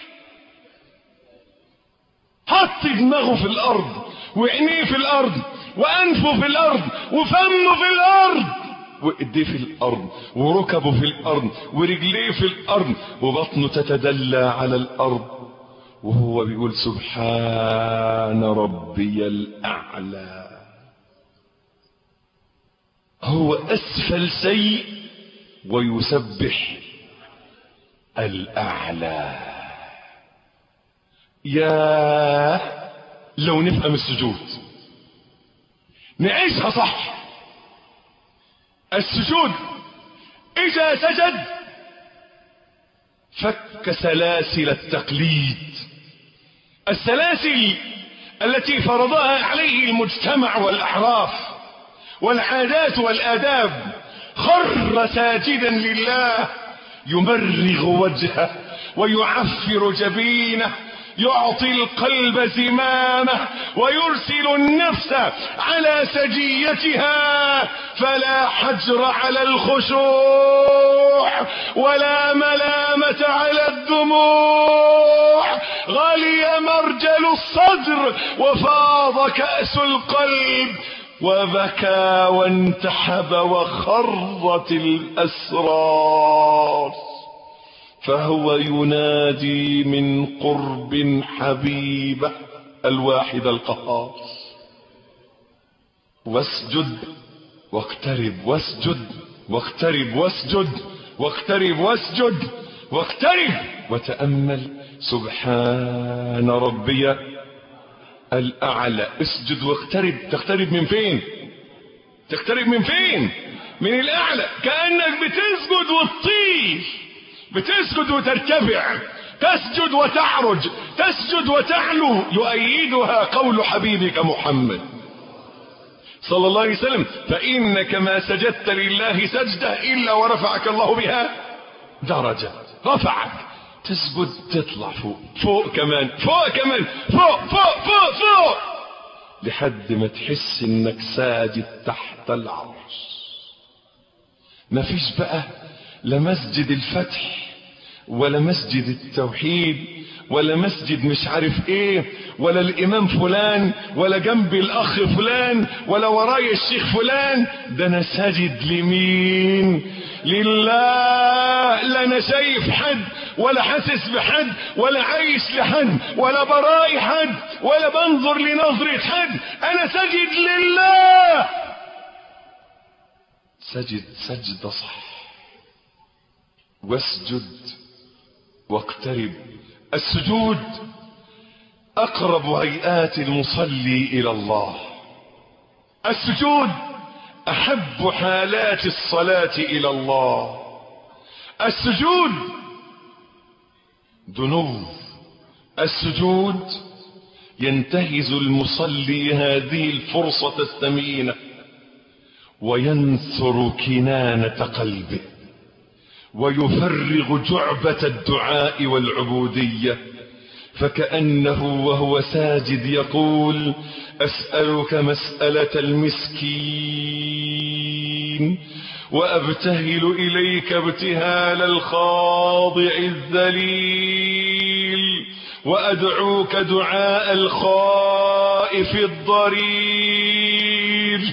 حط دماغه في الارض وعينيه في الارض وانفه في الارض وفمه في الارض وايديه في الارض وركبه في الارض ورجليه في الارض وبطنه تتدلى على الارض وهو بيقول سبحان ربي الاعلى. هو اسفل شيء ويسبح الاعلى. يا لو نفهم السجود نعيشها صح. السجود إذا سجد فك سلاسل التقليد، السلاسل التي فرضها عليه المجتمع والأعراف والعادات والآداب. خر ساجدا لله يمرغ وجهه ويعفر جبينه يعطي القلب زمامه ويرسل النفس على سجيتها فلا حجر على الخشوع ولا ملامة على الدموع. غلي مرجل الصدر وفاض كأس القلب وبكى وانتحب وخرت الأسرار. فهو ينادي من قرب حبيبه الواحد القهار. واسجد واقترب واسجد واقترب واسجد واقترب واسجد واقترب وتأمل سبحان ربي الأعلى. اسجد واقترب. تقترب من فين؟ تقترب من فين؟ من الأعلى. كأنك بتسجد وتطير، بتسجد وترتفع، تسجد وتعرج، تسجد وتعلو. يؤيدها قول حبيبك محمد صلى الله عليه وسلم فإنك ما سجدت لله سجدة إلا ورفعك الله بها درجة. رفعك. تسجد تطلع فوق، فوق كمان، فوق كمان، فوق فوق فوق فوق لحد ما تحس انك ساجد تحت العرش. مفيش بقى لا مسجد الفتح ولا مسجد التوحيد ولا مسجد مش عارف ايه ولا الامام فلان ولا جنبي الاخ فلان ولا ورايا الشيخ فلان. ده انا ساجد لمين؟ لله. لا انا شايف حد ولا حاسس بحد ولا عايش لحد ولا برائي حد ولا بنظر لنظرة حد. انا ساجد لله. سجد سجدة صح واسجد واقترب. السجود اقرب هيئات المصلي الى الله. السجود احب حالات الصلاة الى الله. السجود دنو. السجود ينتهز المصلي هذه الفرصة الثمينة وينثر كنانة قلبه ويفرغ جعبة الدعاء والعبودية، فكأنه وهو ساجد يقول: أسألك مسألة المسكين وأبتهل إليك ابتهال الخاضع الذليل وأدعوك دعاء الخائف الضرير،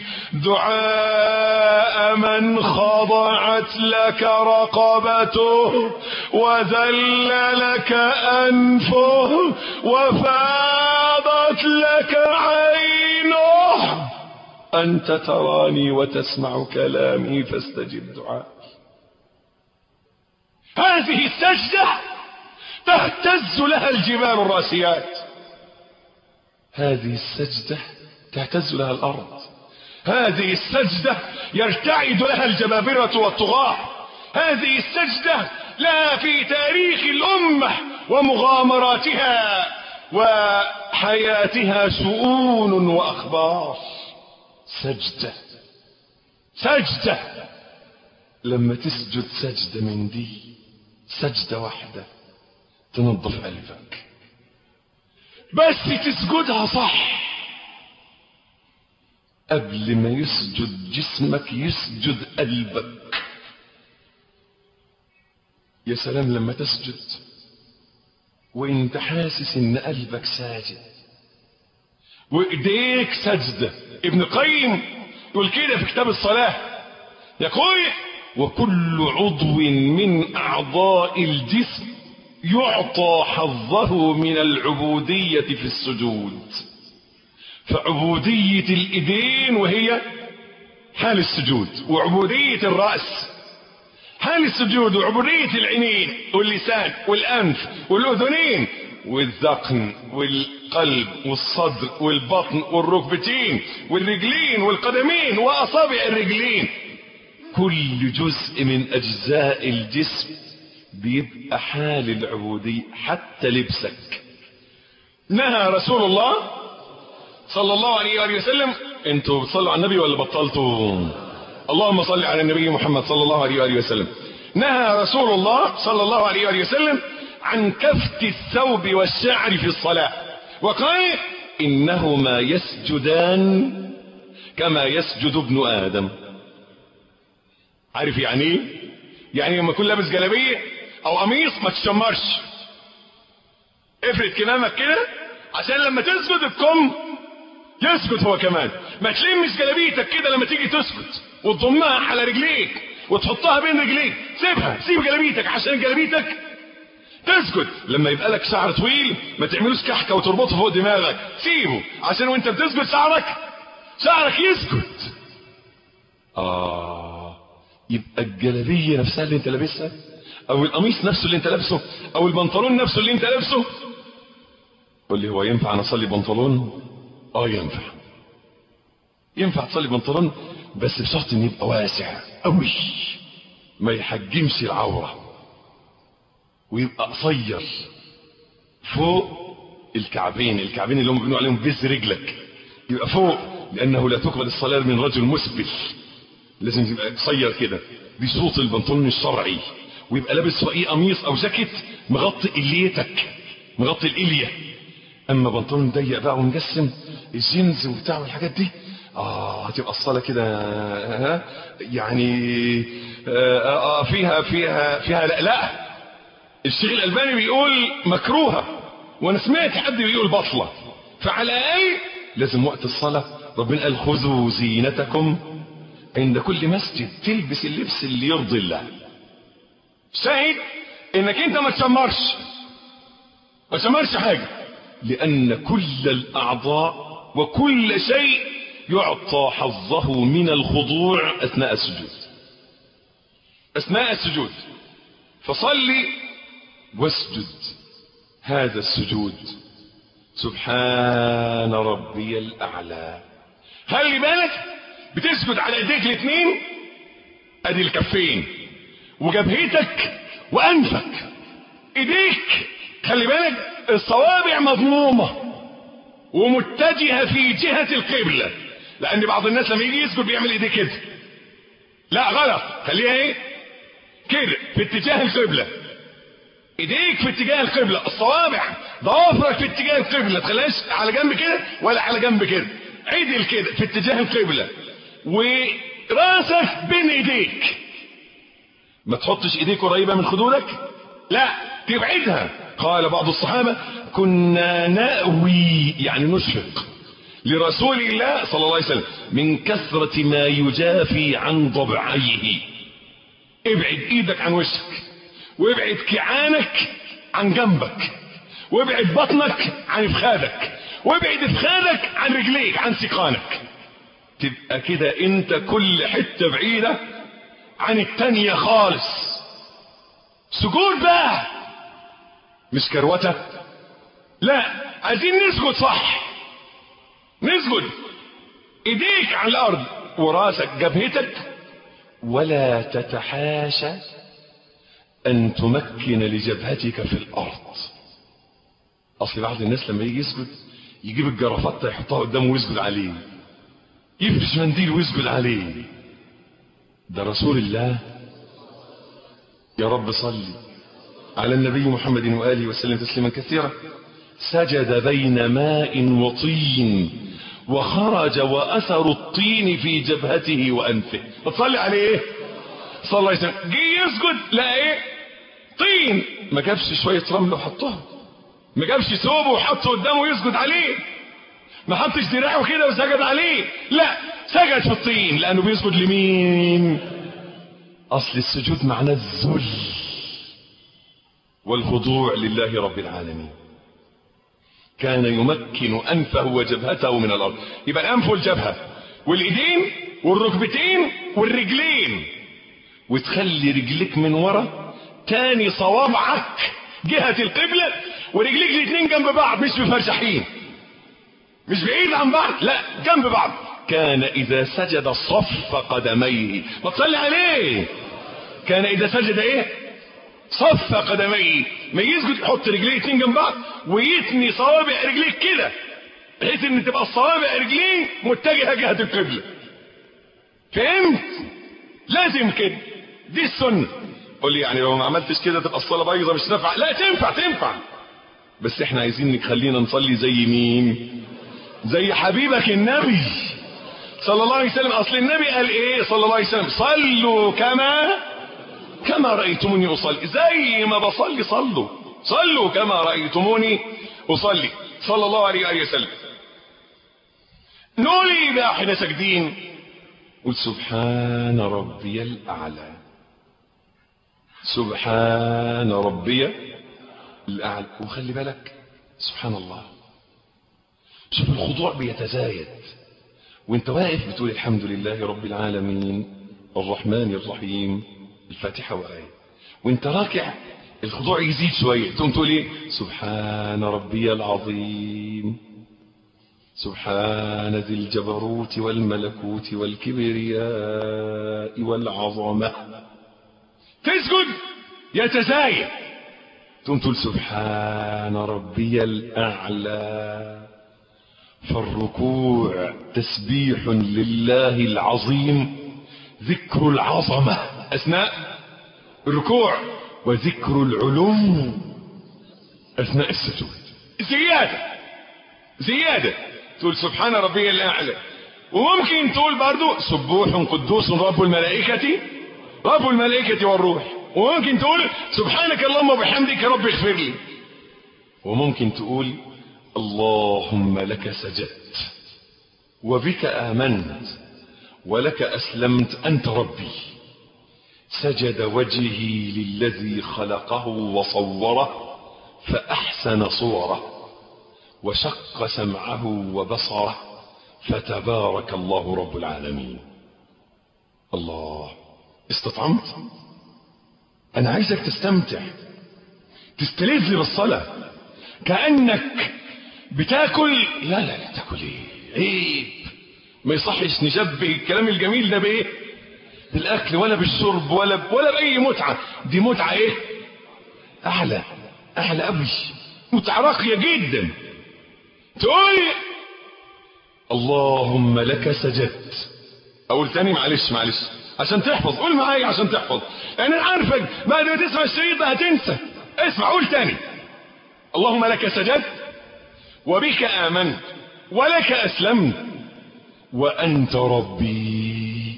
دعاء من خضعت لك رقبته وذل لك أنفه وفاضت لك عينه. أنت تراني وتسمع كلامي فاستجب دعائي. هذه السجدة تهتز لها الجبال الراسيات. هذه السجدة تهتز لها الأرض. هذه السجدة يرتعد لها الجبابرة والطغاة. هذه السجدة لها في تاريخ الأمة ومغامراتها وحياتها شؤون وأخبار. سجدة سجدة. لما تسجد سجدة من دي، سجدة واحدة تنظف قلبك، بس تسجدها صح. قبل ما يسجد جسمك يسجد قلبك. يا سلام لما تسجد وانت حاسس ان قلبك ساجد وايديك سجدة. ابن القيم يقول كده في كتاب الصلاة، يقول: وكل عضو من اعضاء الجسم يعطى حظه من العبودية في السجود. فعبودية الايدين وهي حال السجود، وعبودية الرأس حال السجود، وعبودية العينين واللسان والأنف والأذنين والذقن والقلب والصدر والبطن والركبتين والرجلين والقدمين وأصابع الرجلين. كل جزء من أجزاء الجسم بيبقى حال العبودية، حتى لبسك. نهى رسول الله صلى الله عليه وآله وسلم. انتوا بتصلوا على النبي ولا بطلتوا؟ اللهم صل على النبي محمد صلى الله عليه وآله وسلم. نهى رسول الله صلى الله عليه وآله وسلم عن كفت الثوب والشعر في الصلاة، وقال: إنهما يسجدان كما يسجد ابن آدم. عارف يعني ايه؟ يعني لما يكون لابس جلابية او قميص ما تشمرش، افرد كمامك كده عشان لما تسجد الكم يسجد هو كمان. ما تلمش جلابيتك كده لما تيجي تسجد وتضمها على رجليك وتحطها بين رجليك. سيبها، سيب جلابيتك عشان جلابيتك تسجد. لما يبقى لك شعر طويل ما تعملوش كحكة وتربطه فوق دماغك، سيبه عشان وانت بتسجد شعرك يسجد. يبقى الجلابية نفسها اللي انت لابسها او القميص نفسه اللي انت لابسه او البنطلون نفسه اللي انت لابسه. قول لي: هو ينفع انا اصلي بنطلون؟ ينفع تصلي بنطلون، بس بشرط ان يبقى واسع قوي ما يحجمش العورة، ويبقى قصير فوق الكعبين اللي هم بيقولوا عليهم بز رجلك، يبقى فوق، لانه لا تقبل الصلاة من رجل مسبل، لازم يبقى قصير كده بصوت البنطلون الشرعي، ويبقى لابس فوقيه قميص او جاكيت مغطي اليتك، مغطي الاليه. اما بنطلون ضيق بقى ومجسم الجينز وبتاع والحاجات دي هتبقى الصلاة كده يعني فيها لا الشيخ الألباني بيقول مكروهة، وانا سمعت حد بيقول بطلة. فعلى الاقل لازم وقت الصلاة ربنا قال خذوا زينتكم عند كل مسجد، تلبس اللبس اللي يرضي الله. شاهد انك انت ما تشمرش حاجة، لان كل الاعضاء وكل شيء يعطى حظه من الخضوع اثناء السجود. فصلي واسجد هذا السجود سبحان ربي الأعلى. خلي بالك بتسجد على ايديك الاثنين، ادي الكفين وجبهتك وانفك. ايديك خلي بالك الصوابع مضمومة ومتجهة في جهة القبلة، لان بعض الناس لما يجي يسجد بيعمل ايديه كده. لا غلط، خليها ايه كده في اتجاه القبلة. ايديك في اتجاه القبلة، الصوابع ضوافرك في اتجاه القبلة، تخليهاش على جنب كده ولا على جنب كده، عدل كده في اتجاه القبلة. وراسك بين ايديك، ما تحطش ايديك قريبة من خدودك، لا تبعدها. قال بعض الصحابة كنا نأوي يعني نشفق لرسول الله صلى الله عليه وسلم من كثرة ما يجافي عن ضبعيه. ابعد ايدك عن وشك، وابعد كعانك عن جنبك، وابعد بطنك عن افخاذك، وابعد افخاذك عن رجليك عن سيقانك. تبقى كده انت كل حتة بعيدة عن التانية خالص. سجود بقى مش كروتة، لا عايزين نسجد صح. نسجد ايديك على الارض وراسك جبهتك، ولا تتحاشى ان تمكن لجبهتك في الارض. اصل بعض الناس لما يجي يسجد يجيب الجرافطة يحطها قدامه ويسجد عليه، يفرش منديل ويسجد عليه. ده رسول الله. يا رب صلي على النبي محمد وآله وسلم تسليما كثيرا. سجد بين ماء وطين وخرج وأثر الطين في جبهته وأنفه. فتصلي عليه ايه صلى الله عليه وسلم؟ جه يسجد لا ايه طين، ما جابش شوية رمل وحطها، ما جابش ثوبه وحطه قدامه يسجد عليه، ما حطش دراعه كده وسجد عليه، لا سجد في الطين. لأنه بيسجد لمين؟ أصل السجود معناه الذل والخضوع لله رب العالمين. كان يمكن أنفه وجبهته من الأرض. يبقى الأنف والجبهة والإيدين والركبتين والرجلين، وتخلي رجلك من ورا، تاني صوابعك جهة القبلة، ورجليك الاثنين جنب بعض مش مفرشحين، مش بعيد عن بعض، لا جنب بعض. كان إذا سجد صف قدميه. ما تصلي عليه. كان إذا سجد ايه صف قدميه. ما يسجد يحط رجليه اتنين جنب بعض ويتني صوابع رجليك كده بحيث ان تبقى الصوابع رجليه متجهة جهة القبلة. فهمت؟ لازم كده، دي السنة. قول لي يعني لو ما عملتش كده تبقى الصلاة بايظة مش نافعة. لا تنفع، بس احنا عايزين نخلينا نصلي زي مين؟ زي حبيبك النبي صلى الله عليه وسلم. اصل النبي قال ايه صلى الله عليه وسلم؟ صلوا كما رأيتموني أصلي. زي ما بصلي صلوا كما رأيتموني أصلي صلى الله عليه وآله وسلم. نولي بقى احنا ساجدين قل سبحان ربي الأعلى، سبحان ربي الأعلى. وخلي بالك سبحان الله، شوف الخضوع بيتزايد وانت واقف بتقول الحمد لله رب العالمين الرحمن الرحيم الفاتحة وآية، وانت راكع الخضوع يزيد شوية، تقوم تقول ايه؟ سبحان ربي العظيم، سبحان ذي الجبروت والملكوت والكبرياء والعظمة. تسجد يتزايد، تقوم تقول سبحان ربي الأعلى. فالركوع تسبيح لله العظيم، ذكر العظمة أثناء الركوع، وذكر العلو أثناء السجود. زيادة تقول سبحان ربي الأعلى وممكن تقول برضو سبوح قدوس رب الملائكة والروح. وممكن تقول سبحانك اللهم وبحمدك رب اغفر لي. وممكن تقول اللهم لك سجدت وبك آمنت ولك أسلمت أنت ربي. سجد وجهي للذي خلقه وصوره فأحسن صوره وشق سمعه وبصره فتبارك الله رب العالمين. الله، استطعمت؟ أنا عايزك تستمتع، تستلذ بالصلاة كأنك بتاكل. لا تاكل ايه؟ عيب، ما يصحش نشبه الكلام الجميل ده بايه؟ بالاكل ولا بالشرب ولا باي متعه. دي متعه ايه؟ اعلى قوي، متعه راقيه جدا. تقول اللهم لك سجدت. اقول تاني؟ معلش عشان تحفظ، قول معايا عشان تحفظ، لان انا عارفك بعد ما تسمع الشريط ده هتنسى. اسمع، قول تاني. اللهم لك سجدت وبك آمنت ولك أسلمت وأنت ربي.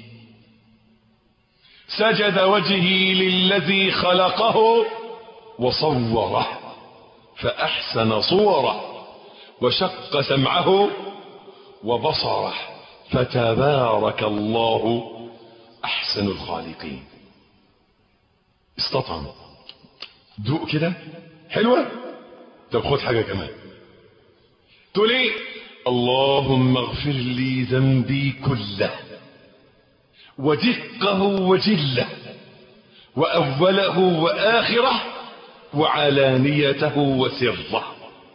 سجد وجهي للذي خلقه وصوره فأحسن صوره وشق سمعه وبصره فتبارك الله أحسن الخالقين. استطعم، دوق كده، حلوة. طب خد حاجة كمان، تقول ايه؟ اللهم اغفر لي ذنبي كله ودقه وجله وأوله وآخره وعلانيته وسره.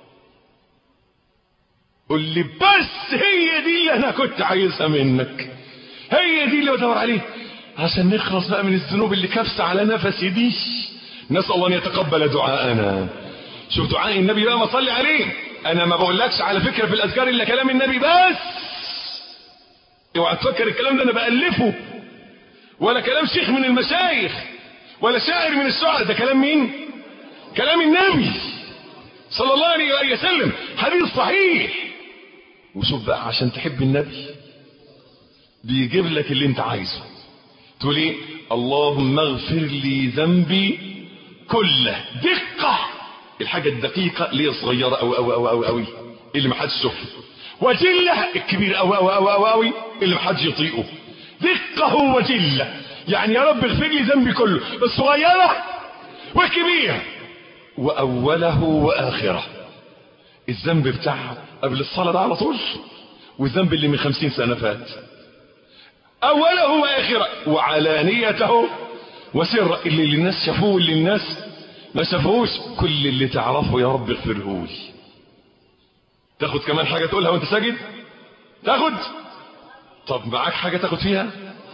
قل لي بس هي دي اللي انا كنت عايزها منك، هي دي اللي بدور عليه عشان نخلص بقى من الذنوب اللي كبسة على نفسي دي. نسأل الله ان يتقبل دعاءنا. شوف دعاء النبي بقى، ما صلي عليه. انا ما بقولكش على فكرة في الاذكار الا كلام النبي بس، اوعى تفكر الكلام ده انا بألفه، ولا كلام شيخ من المشايخ ولا شاعر من الشعراء. ده كلام مين؟ كلام النبي صلى الله عليه وسلم، حديث صحيح. وشوف بقى عشان تحب النبي بيجيب لك اللي انت عايزه. تقول ايه؟ اللهم اغفر لي ذنبي كله. دقة، الحاجة الدقيقة اللي هي صغيرة أوي اللي ما حدش يشوفها، وجلة الكبير أوي اللي ما حدش يطيقه. دقة وجلة، يعني يا رب اغفر لي ذنبي كله، الصغيرة والكبيرة، وأوله وآخره. الذنب بتاعها قبل الصلاة ده على طول، والذنب اللي من 50 سنة فات. أوله وآخره وعلانيته وسر، اللي الناس شافوه واللي الناس ما شافوش. كل اللي تعرفه يا رب اغفره لي. تاخد كمان حاجة تقولها وانت ساجد؟ تاخد؟ طب معاك حاجة تاخد فيها؟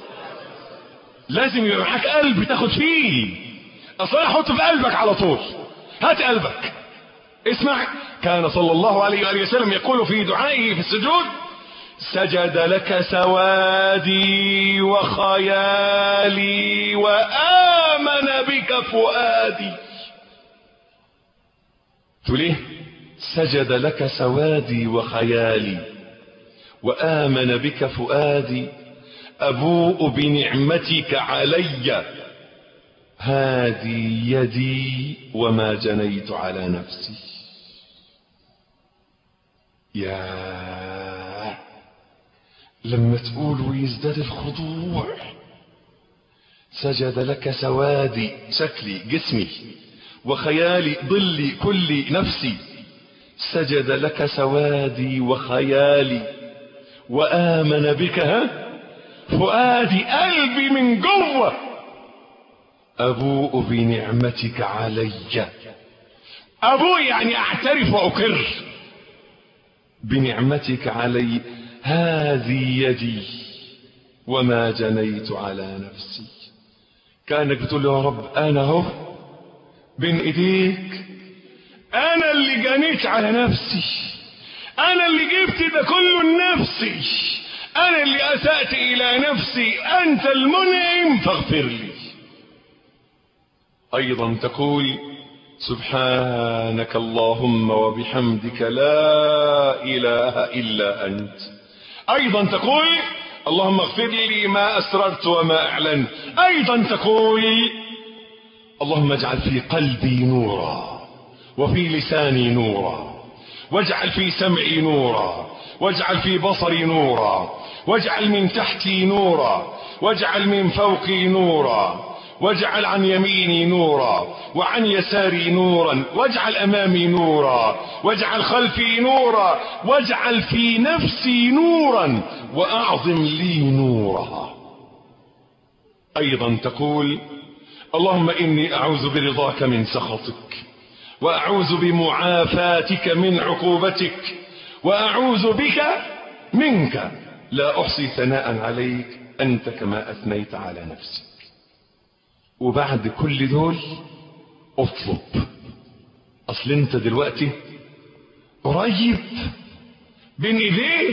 لازم يبقى معاك قلب تاخد فيه. اصلا حط في قلبك على طول، هات قلبك. اسمع، كان صلى الله عليه وآله وسلم يقول في دعائه في السجود: سجد لك سوادي وخيالي وآمن بك فؤادي. تقول ايه؟ سجد لك سوادي وخيالي وآمن بك فؤادي أبوء بنعمتك علي هذه يدي وما جنيت على نفسي. يا لما تقول ويزداد الخضوع. سجد لك سوادي، شكلي جسمي، وخيالي ظلي كلي نفسي. سجد لك سوادي وخيالي وآمن بك فؤادي، قلبي من جوه. أبوء بنعمتك علي، أبوء يعني أعترف وأقر بنعمتك علي هذه يدي وما جنيت على نفسي. كأنك بتقول يا رب أنا هو بين إيديك، أنا اللي جنيت على نفسي، أنا اللي جبت ده كله لنفسي، أنا اللي أسأت إلى نفسي، أنت المنعم فاغفر لي. أيضا تقول سبحانك اللهم وبحمدك لا إله إلا أنت أيضا تقول اللهم اغفر لي ما أسررت وما أعلنت. أيضا تقول اللهم اجعل في قلبي نورا وفي لساني نورا، واجعل في سمعي نورا، واجعل في بصري نورا، واجعل من تحتي نورا، واجعل من فوقي نورا، واجعل عن يميني نورا وعن يساري نورا، واجعل أمامي نورا، واجعل خلفي نورا، واجعل في نفسي نورا، وأعظم لي نورا. أيضا تقول اللهم إني أعوذ برضاك من سخطك، وأعوذ بمعافاتك من عقوبتك، وأعوذ بك منك، لا أحصي ثناء عليك أنت كما أثنيت على نفسك. وبعد كل دول اطلب. أصل أنت دلوقتي قريب بين إيديه.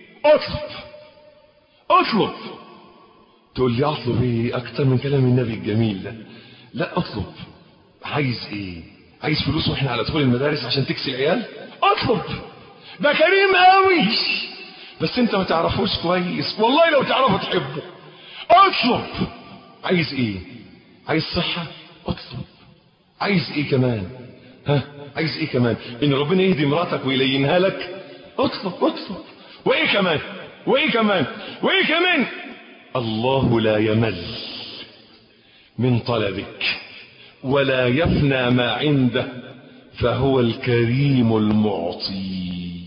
اطلب. تقول لي أطلب إيه أكتر من كلام النبي الجميل ده؟ لا، اطلب. عايز إيه؟ عايز فلوس وإحنا على طول المدارس عشان تكسي العيال؟ اطلب. ده كريم قوي، بس أنت ما تعرفوش كويس، والله لو تعرفه تحبه. اطلب. عايز إيه؟ عايز صحة؟ اطلب. عايز إيه كمان؟ عايز إيه كمان؟ إن ربنا يهدي مراتك ويلينها لك؟ اطلب. وإيه كمان؟ وإيه كمان؟ وإيه كمان؟ الله لا يمل من طلبك ولا يفنى ما عنده، فهو الكريم المعطي.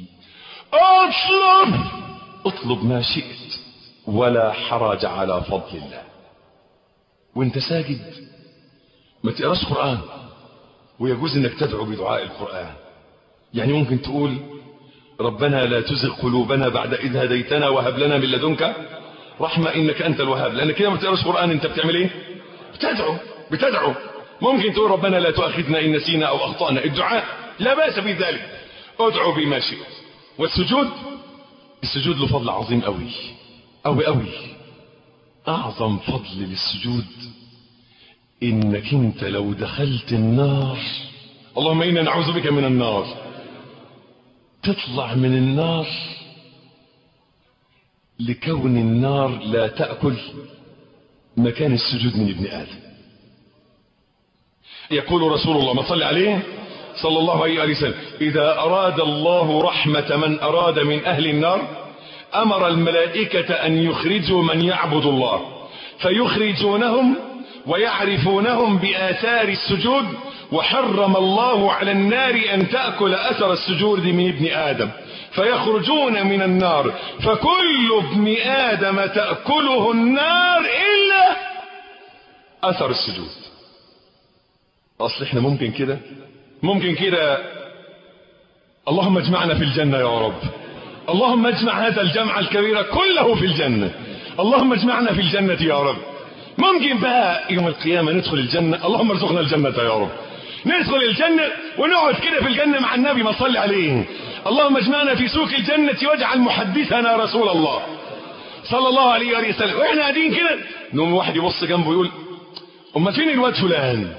اطلب ما شئت ولا حرج على فضل الله. وانت ساجد ما تقراش قرآن، ويجوز انك تدعو بدعاء القرآن. يعني ممكن تقول ربنا لا تزغ قلوبنا بعد إذ هديتنا وهب لنا من لدنك رحمة إنك أنت الوهاب. لأن كده ما تقراش قرآن، انت بتعمل ايه؟ بتدعو. ممكن تقول ربنا لا تؤاخذنا إن نسينا أو أخطأنا. الدعاء لا بأس بذلك، ادعو بما شئت. السجود له فضل عظيم قوي. أعظم فضل للسجود إنك أنت لو دخلت النار، اللهم إنا نعوذ بك من النار، تطلع من النار لكون النار لا تأكل مكان السجود من ابن آدم. يقول رسول الله ما صلى عليه صلى الله عليه وسلم إذا أراد الله رحمة من أراد من أهل النار أمر الملائكة أن يخرجوا من يعبد الله، فيخرجونهم ويعرفونهم بآثار السجود، وحرم الله على النار أن تأكل أثر السجود من ابن آدم، فيخرجون من النار فكل ابن آدم تأكله النار إلا أثر السجود. أصل احنا ممكن كده اللهم اجمعنا في الجنة يا رب، اللهم اجمع هذا الجمع الكبير كله في الجنة، اللهم اجمعنا في الجنة يا رب. ممكن بقى يوم القيامة ندخل الجنة، اللهم ارزقنا الجنة يا رب، ندخل الجنة ونقعد كده في الجنة مع النبي ما صلى عليه، اللهم اجمعنا في سوق الجنة واجعل محدثنا رسول الله صلى الله عليه وسلم. واحنا قاعدين كده نقوم واحد يبص جنبه يقول أما فين الواد فلان؟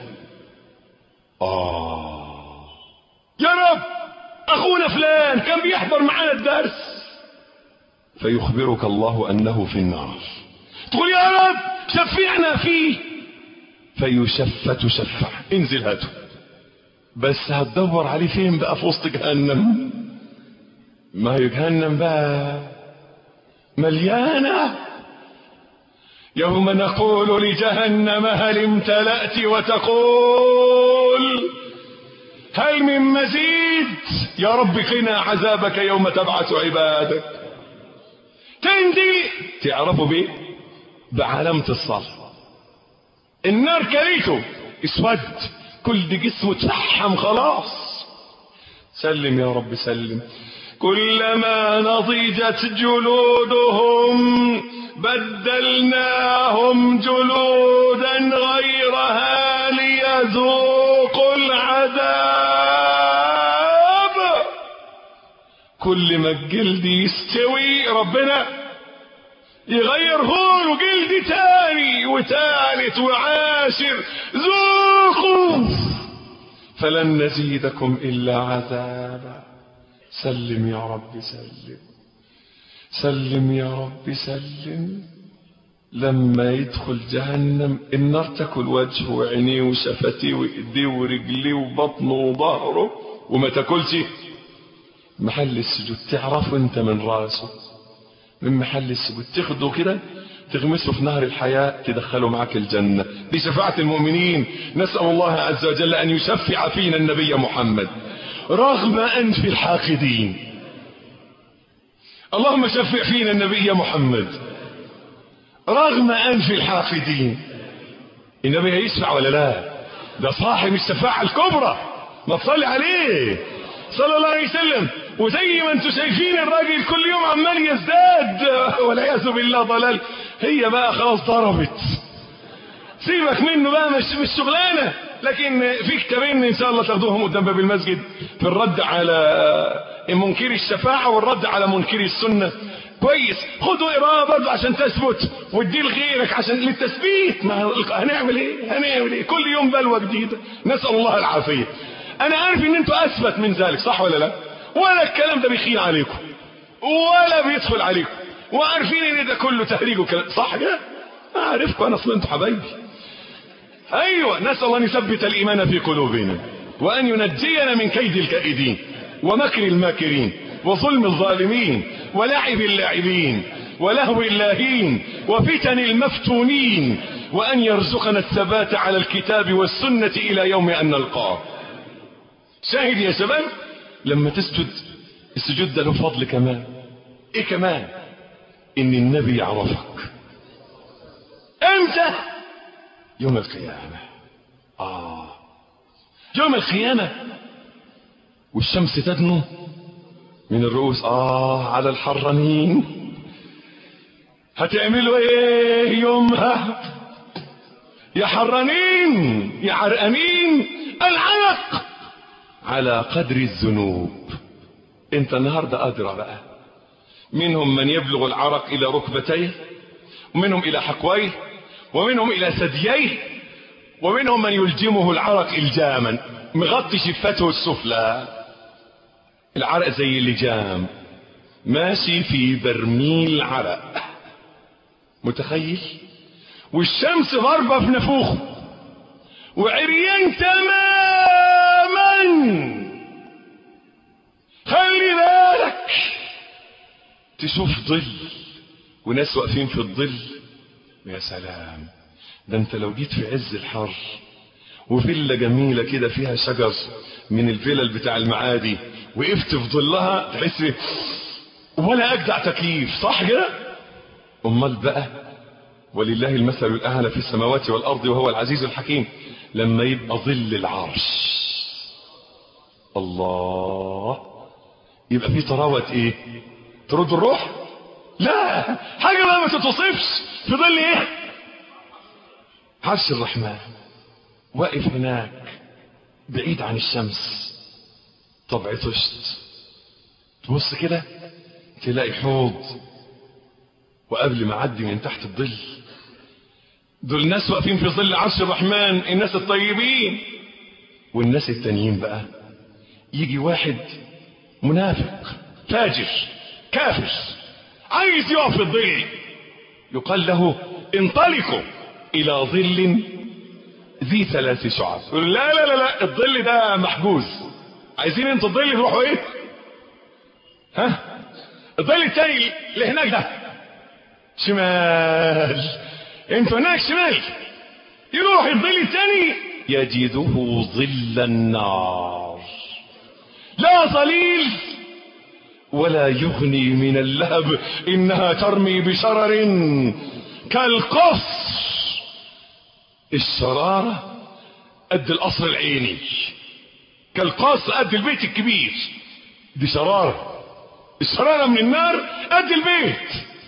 يا رب أخونا فلان كان بيحضر معانا الدرس، فيخبرك الله أنه في النار، تقول يا رب شفعنا فيه، تشفع انزل هاته، بس هتدور عليه فين بقى؟ في وسط جهنم. ما هي جهنم بقى مليانة. يوم نقول لجهنم هل امتلأت وتقول هل من مزيد، يا رب قنا عذابك يوم تبعث عبادك. تنزل تعرفوا بيه؟ بعلامة الصلاة. النار كريته اسود، كل دي جسمه تفحم خلاص. سلم يا رب سلم. كلما نضجت جلودهم بدلناهم جلودا غيرها ليذوقوا العذاب. كل ما الجلد يستوي ربنا يغيره له جلد تاني وتالت وعاشر. ذوقوا فلن نزيدكم إلا عذابا. سلم يا رب سلم. سلم يا رب سلم. لما يدخل جهنم النار تاكل وجهه وعينيه وشفتيه وايديه ورجليه وبطنه وظهره، وما تاكلش محل السجود. تعرفه انت من راسه، من محل السجود، تاخده كده تغمسه في نهر الحياة تدخله معك الجنة. دي شفاعة المؤمنين. نسأل الله عز وجل أن يشفع فينا النبي محمد رغم أنف الحاقدين. اللهم شفع فينا النبي محمد رغم أنف الحاقدين. النبي هيشفع ولا لا؟ ده صاحب الشفاعة الكبرى، ما تصلي عليه صلى الله عليه وسلم. وزي ما انتم شايفين الراجل كل يوم عمال يزداد والعياذ بالله ضلال. هي بقى خلاص ضربت، سيبك منه بقى، مش شغلانه. لكن في كتابين ان شاء الله تاخدوهم قدام باب المسجد في الرد على منكر الشفاعه والرد على منكر السنه. كويس، خدوا قراءه برضه عشان تثبت، واديه لغيرك عشان للتثبيت. ما هنعمل ايه؟ كل يوم بلوه جديده، نسال الله العافيه. انا عارف ان انتوا اثبت من ذلك، صح ولا لا؟ ولا الكلام ده بيخين عليكم ولا بيدخل عليكم، وعارفين ان ده كله تهريج وكلام، صح كده؟ اعرفكم انا، اصلا انتوا حبايبي. ايوه، نسال الله ان يثبت الايمان في قلوبنا، وان ينجينا من كيد الكائدين ومكر الماكرين وظلم الظالمين ولعب اللاعبين ولهو اللاهين وفتن المفتونين، وان يرزقنا الثبات على الكتاب والسنه الى يوم ان نلقاه. شاهد يا شباب، لما تسجد السجود ده له فضل كمان. ايه كمان؟ ان النبي يعرفك. امتى؟ يوم القيامة. يوم القيامة والشمس تدنو من الرؤوس على الحرانين. هتعملوا ايه يومها يا حرانين يا عرقانين؟ العرق على قدر الذنوب. انت النهارده ادرى بقى. منهم من يبلغ العرق الى ركبتيه، ومنهم الى حقويه، ومنهم الى ثدييه، ومنهم من يلجمه العرق الجاما مغطي شفته السفلى. العرق زي اللجام ماشي في برميل عرق، متخيل؟ والشمس ضربه في نافوخه وعريان تماما. خلي بالك تشوف ظل وناس واقفين في الظل، يا سلام. ده انت لو جيت في عز الحر وفيلا جميلة كده فيها شجر من الفيلل بتاع المعادي، وقفت في ظلها تحس ولا اجدع تكييف، صح كده؟ امال بقى ولله المثل الاعلى في السماوات والارض وهو العزيز الحكيم، لما يبقى ظل العرش، الله، يبقى في طراوة ايه؟ ترد الروح؟ لا، حاجة بقى ما تتوصفش. في ظل ايه؟ عرش الرحمن. واقف هناك بعيد عن الشمس، طبع طشت، تبص كده تلاقي حوض، وقبل ما اعدي من تحت الظل دول الناس واقفين في ظل عرش الرحمن، الناس الطيبين. والناس التانيين بقى يجي واحد منافق فاجر كافر عايز يقف في الظل، يقال له انطلقوا الى ظل ذي 3 شعب. يقول لا لا لا لا، الظل ده محجوز، عايزين انتوا الظل تروحوا ايه؟ الظل التاني اللي هناك ده شمال، انتوا هناك شمال. يروح الظل التاني يجده ظل النار، لا ظليل ولا يغني من اللهب، انها ترمي بشرر كالقصر. الشرارة قد القصر العيني، كالقصر قد البيت الكبير. دي شرارة، الشرارة من النار قد البيت.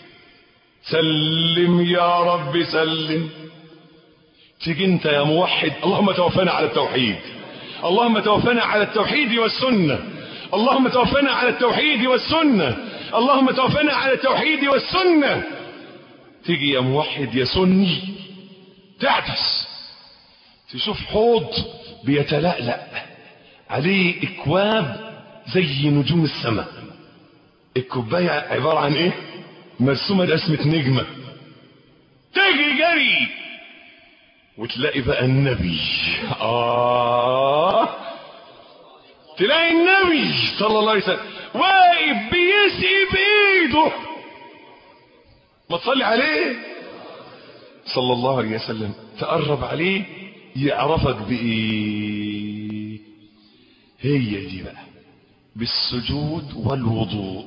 سلم يا رب سلم. تيجي انت يا موحد، اللهم توفنا على التوحيد، اللهم توفنا على التوحيد والسنة، اللهم توفنا على التوحيد والسنة، اللهم توفنا على التوحيد والسنة. تيجي يا موحد يا سني تعطس، تشوف حوض بيتلألأ عليه اكواب زي نجوم السماء. الكوباية عبارة عن ايه؟ مرسومة رسمة نجمة، تجري جري وتلاقي بقى النبي. تلاقي النبي صلى الله عليه وسلم واقف بيسقي بايده. ما تصلي عليه صلى الله عليه وسلم، تقرب عليه يعرفك بايه؟ هي دي بقى، بالسجود والوضوء.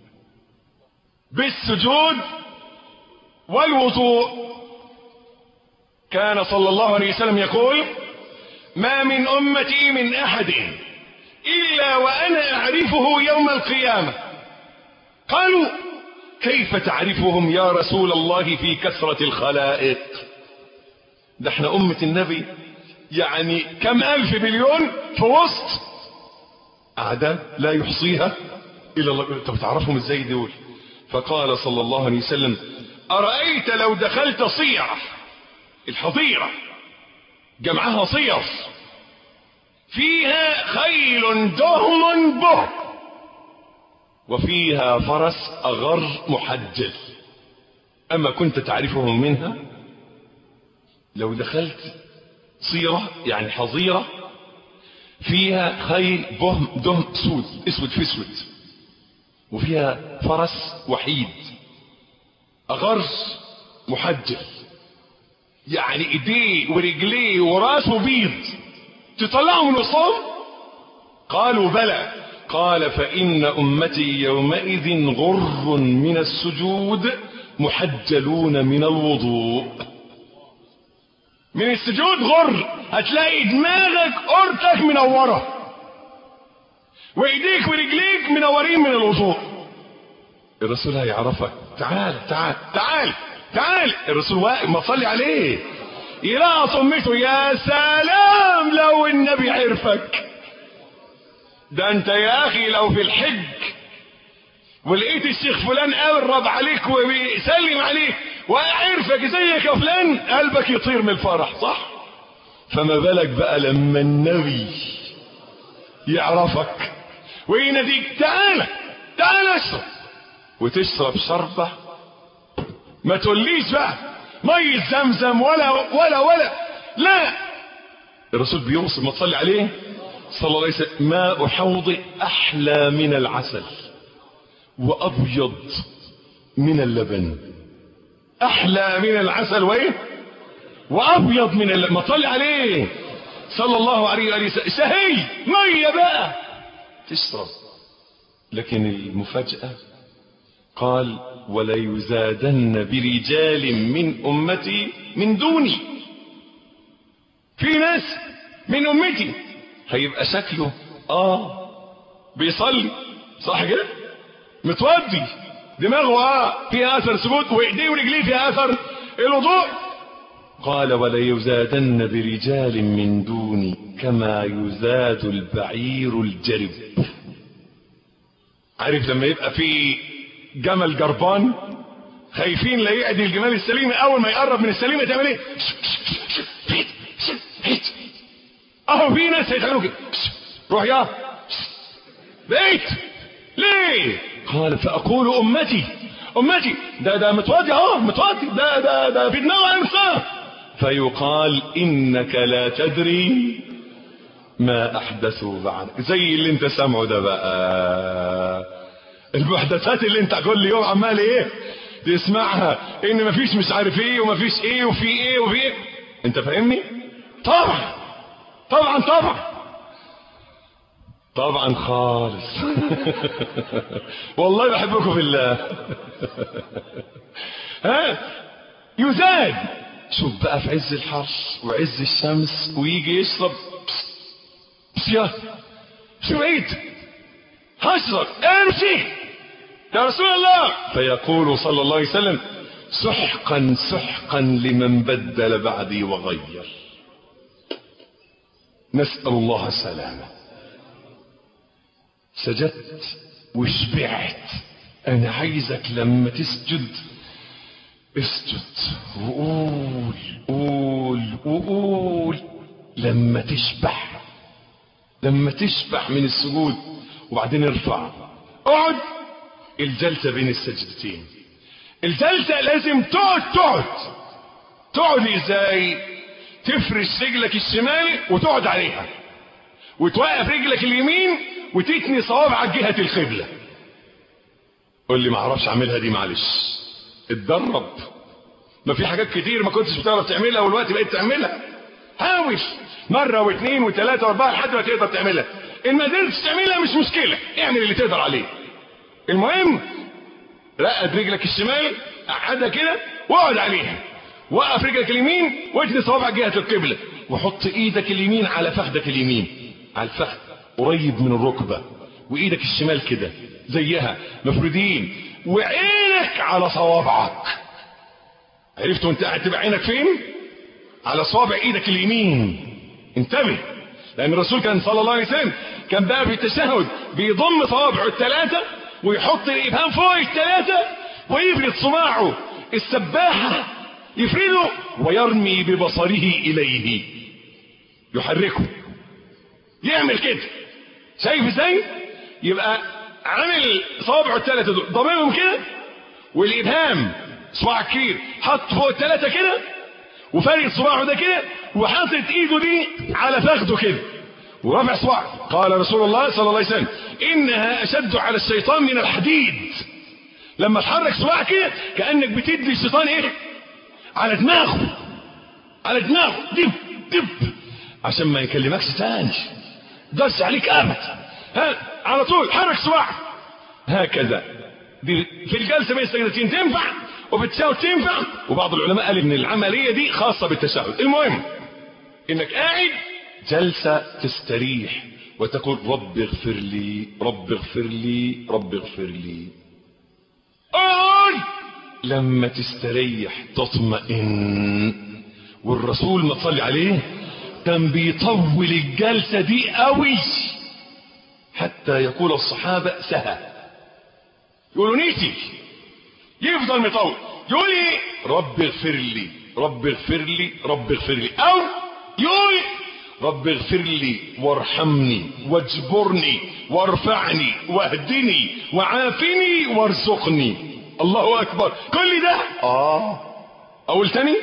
بالسجود والوضوء. كان صلى الله عليه وسلم يقول: ما من أمتي من أحد إلا وأنا أعرفه يوم القيامة. قالوا: كيف تعرفهم يا رسول الله في كثرة الخلائق؟ ده احنا أمة النبي يعني كم ألف مليون في وسط أعداد لا يحصيها إلا الله. انت بتعرفهم ازاي دول؟ فقال صلى الله عليه وسلم: أرأيت لو دخلت صيرة، الحظيرة جمعها صير، فيها خيل دهم به وفيها فرس أغر محجل، أما كنت تعرفهم منها؟ لو دخلت صيرة يعني حظيرة فيها خيل دهم سود، اسود في اسود، وفيها فرس وحيد أغر محجل، يعني ايديه ورجليه وراسه بيض، تطلعوا من وسطهم؟ قالوا: بلى. قال: فإن أمتي يومئذ غر من السجود محجلون من الوضوء. من السجود غر، هتلاقي دماغك قرتك منورة وايديك ورجليك منورين من الوضوء. الرسول هيعرفك. تعال تعال تعال تعال. الرسول واقف، ما تصلي عليه، يلاقى امته. يا سلام لو النبي عرفك. ده انت يا اخي لو في الحج ولقيت الشيخ فلان قرب عليك وبيسلم عليك وعرفك زيك يا فلان، قلبك يطير من الفرح، صح؟ فما بالك بقى لما النبي يعرفك ويناديك: تعالى تعالى اشرب، وتشرب شربة ما تقوليش بقى مية زمزم ولا ولا ولا، لا. الرسول بيوصف، ما تصلي عليه صلى الله عليه وسلم: ماء حوض أحلى من العسل وأبيض من اللبن. أحلى من العسل وإيه؟ وأبيض من اللبن. ما تصلي عليه صلى الله عليه وآله وسلم. شهي مية بقى تشرب. لكن المفاجأة قال: وليزادن برجال من أمتي من دوني. في ناس من أمتي هيبقى شكله بيصلي، صح كده؟ متودي دماغه فيها أثر سجود، وإيديه ورجليه فيها أثر الوضوء. قال: وليزادن برجال من دوني كما يزاد البعير الجرب. عارف لما يبقى في جمل جربان خايفين لا يعدي الجمال السليمة، اول ما يقرب من السليمة تعمل ايه؟ في ناس هيتعملوا كده. روح يا بيت. ليه؟ قال: فاقول امتي امتي. ده متوضي متوضي، ده في دماغه انسان. فيقال: انك لا تدري ما احدثوا بعد. زي اللي انت سامعه ده بقى، المحدثات اللي انت كل يوم عمال ايه تسمعها، ان مفيش مش عارف ايه ومفيش ايه وفي ايه وفي ايه. انت فاهمني؟ طبعا طبعا طبعا طبعا خالص. والله بحبكم في الله. يزاد. شوف بقى في عز الحر وعز الشمس ويجي يشرب شو عيد هشرب امشي يا رسول الله. فيقول صلى الله عليه وسلم: سحقا سحقا لمن بدل بعدي وغير. نسأل الله السلامة. سجدت وشبعت. انا عايزك لما تسجد اسجد وقول قول وقول لما تشبع من السجود، وبعدين ارفع. اقعد الجلسة بين السجدتين. الجلسة لازم تقعد ازاي؟ تفرش رجلك الشمال وتقعد عليها، وتوقف رجلك اليمين وتتني صوابعك جهة القبلة. قول لي ما اعرفش اعملها دي، معلش اتدرب. ما في حاجات كتير ما كنتش بتعرف تعملها والوقت بقيت تعملها. حاول مرة واثنين وثلاثة واربعة لحد ما تقدر تعملها. ان ما قدرتش تعملها مش مشكلة، اعمل اللي تقدر عليه. المهم رقد رجلك الشمال، قعدها كده واقعد عليها، وقف رجلك اليمين واتني صوابعك جهة القبلة، وحط ايدك اليمين على فخدك اليمين، على الفخذ قريب من الركبة، وايدك الشمال كده زيها مفرودين، وعينك على صوابعك. عرفت وانت قاعد تبقى عينك فين؟ على صوابع ايدك اليمين. انتبه، لان الرسول كان صلى الله عليه وسلم كان بقى في التشهد بيضم صوابعه الثلاثة ويحط الابهام فوق الثلاثة ويفرد صباعه السباحة، يفرده ويرمي ببصره اليه، يحركه، يعمل كده. شايف ازاي؟ يبقى عامل صوابعه الثلاثة دول ضممهم كده، والابهام صباع كبير حط فوق الثلاثة كده، وفارد صباعه ده كده، وحاطط ايده دي على فخده كده، ورافع صباعه. قال رسول الله صلى الله عليه وسلم انها اشد على الشيطان من الحديد. لما تحرك صباعك كده كأنك بتدي الشيطان ايه؟ على دماغه، على دماغه، دب دب، عشان ما يكلمكش تاني، دس عليك ابدا. على طول حرك صباعك هكذا. دي في الجلسة بين السجدتين تنفع، وفي التشهد تنفع، وبعض العلماء قال ان العملية دي خاصة بالتشهد. المهم انك قاعد جلسة تستريح وتقول رب اغفر لي رب اغفر لي رب اغفر لي. لما تستريح تطمئن. والرسول ما تصلي عليه كان بيطول الجلسة دي قوي، حتى يقول الصحابة سهى، يقولوا نيتي، يفضل مطول، يقول ايه؟ رب اغفر لي رب اغفر لي رب اغفر لي، او يقول رب اغفر لي وارحمني واجبرني وارفعني واهدني وعافني وارزقني. الله اكبر. كل ده اقول تاني؟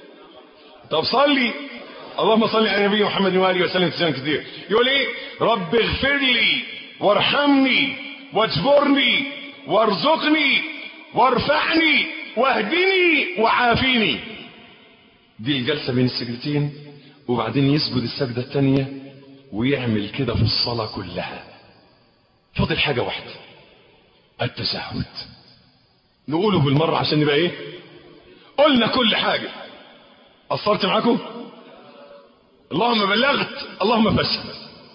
طب صلي. اللهم صل على النبي محمد وآله وسلم تسليما كثير. يقول ايه؟ رب اغفر لي وارحمني واجبرني وارزقني وارفعني واهدني وعافيني. دي الجلسة بين السجدتين، وبعدين يسجد السجدة الثانية ويعمل كده في الصلاة كلها. فاضل حاجة واحدة، التشهد. نقوله بالمرة عشان نبقى ايه؟ قلنا كل حاجة. قصرت معاكم؟ اللهم بلغت اللهم فشل.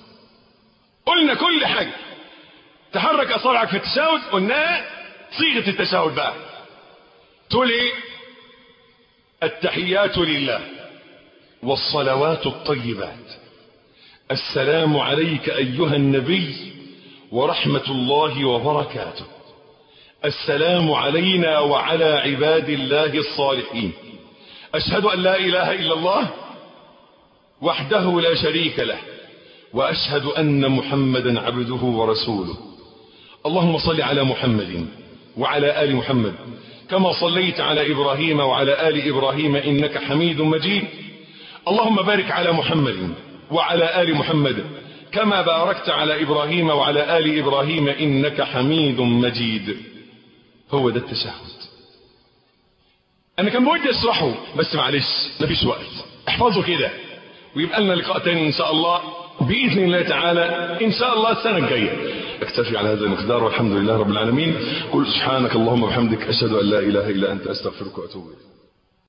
قلنا كل حاجة. تحرك اصابعك في التشهد، قلنا صيغة التشهد بقى. تقول ايه؟ التحيات لله والصلوات الطيبات، السلام عليك ايها النبي ورحمة الله وبركاته، السلام علينا وعلى عباد الله الصالحين، اشهد ان لا اله الا الله وحده لا شريك له، واشهد ان محمدا عبده ورسوله. اللهم صل على محمد وعلى آل محمد كما صليت على إبراهيم وعلى آل إبراهيم إنك حميد مجيد. اللهم بارك على محمد وعلى آل محمد كما باركت على إبراهيم وعلى آل إبراهيم إنك حميد مجيد. هو ده التشهد. أنا كان بودي أشرحه بس معلش مفيش وقت. احفظه كده ويبقى لنا لقاء تاني إن شاء الله بإذن الله تعالى، إن شاء الله السنة الجاية. اكتفي على هذا المقدار والحمد لله رب العالمين. قل سبحانك اللهم وبحمدك أشهد أن لا إله إلا أنت أستغفرك وأتوب إليك.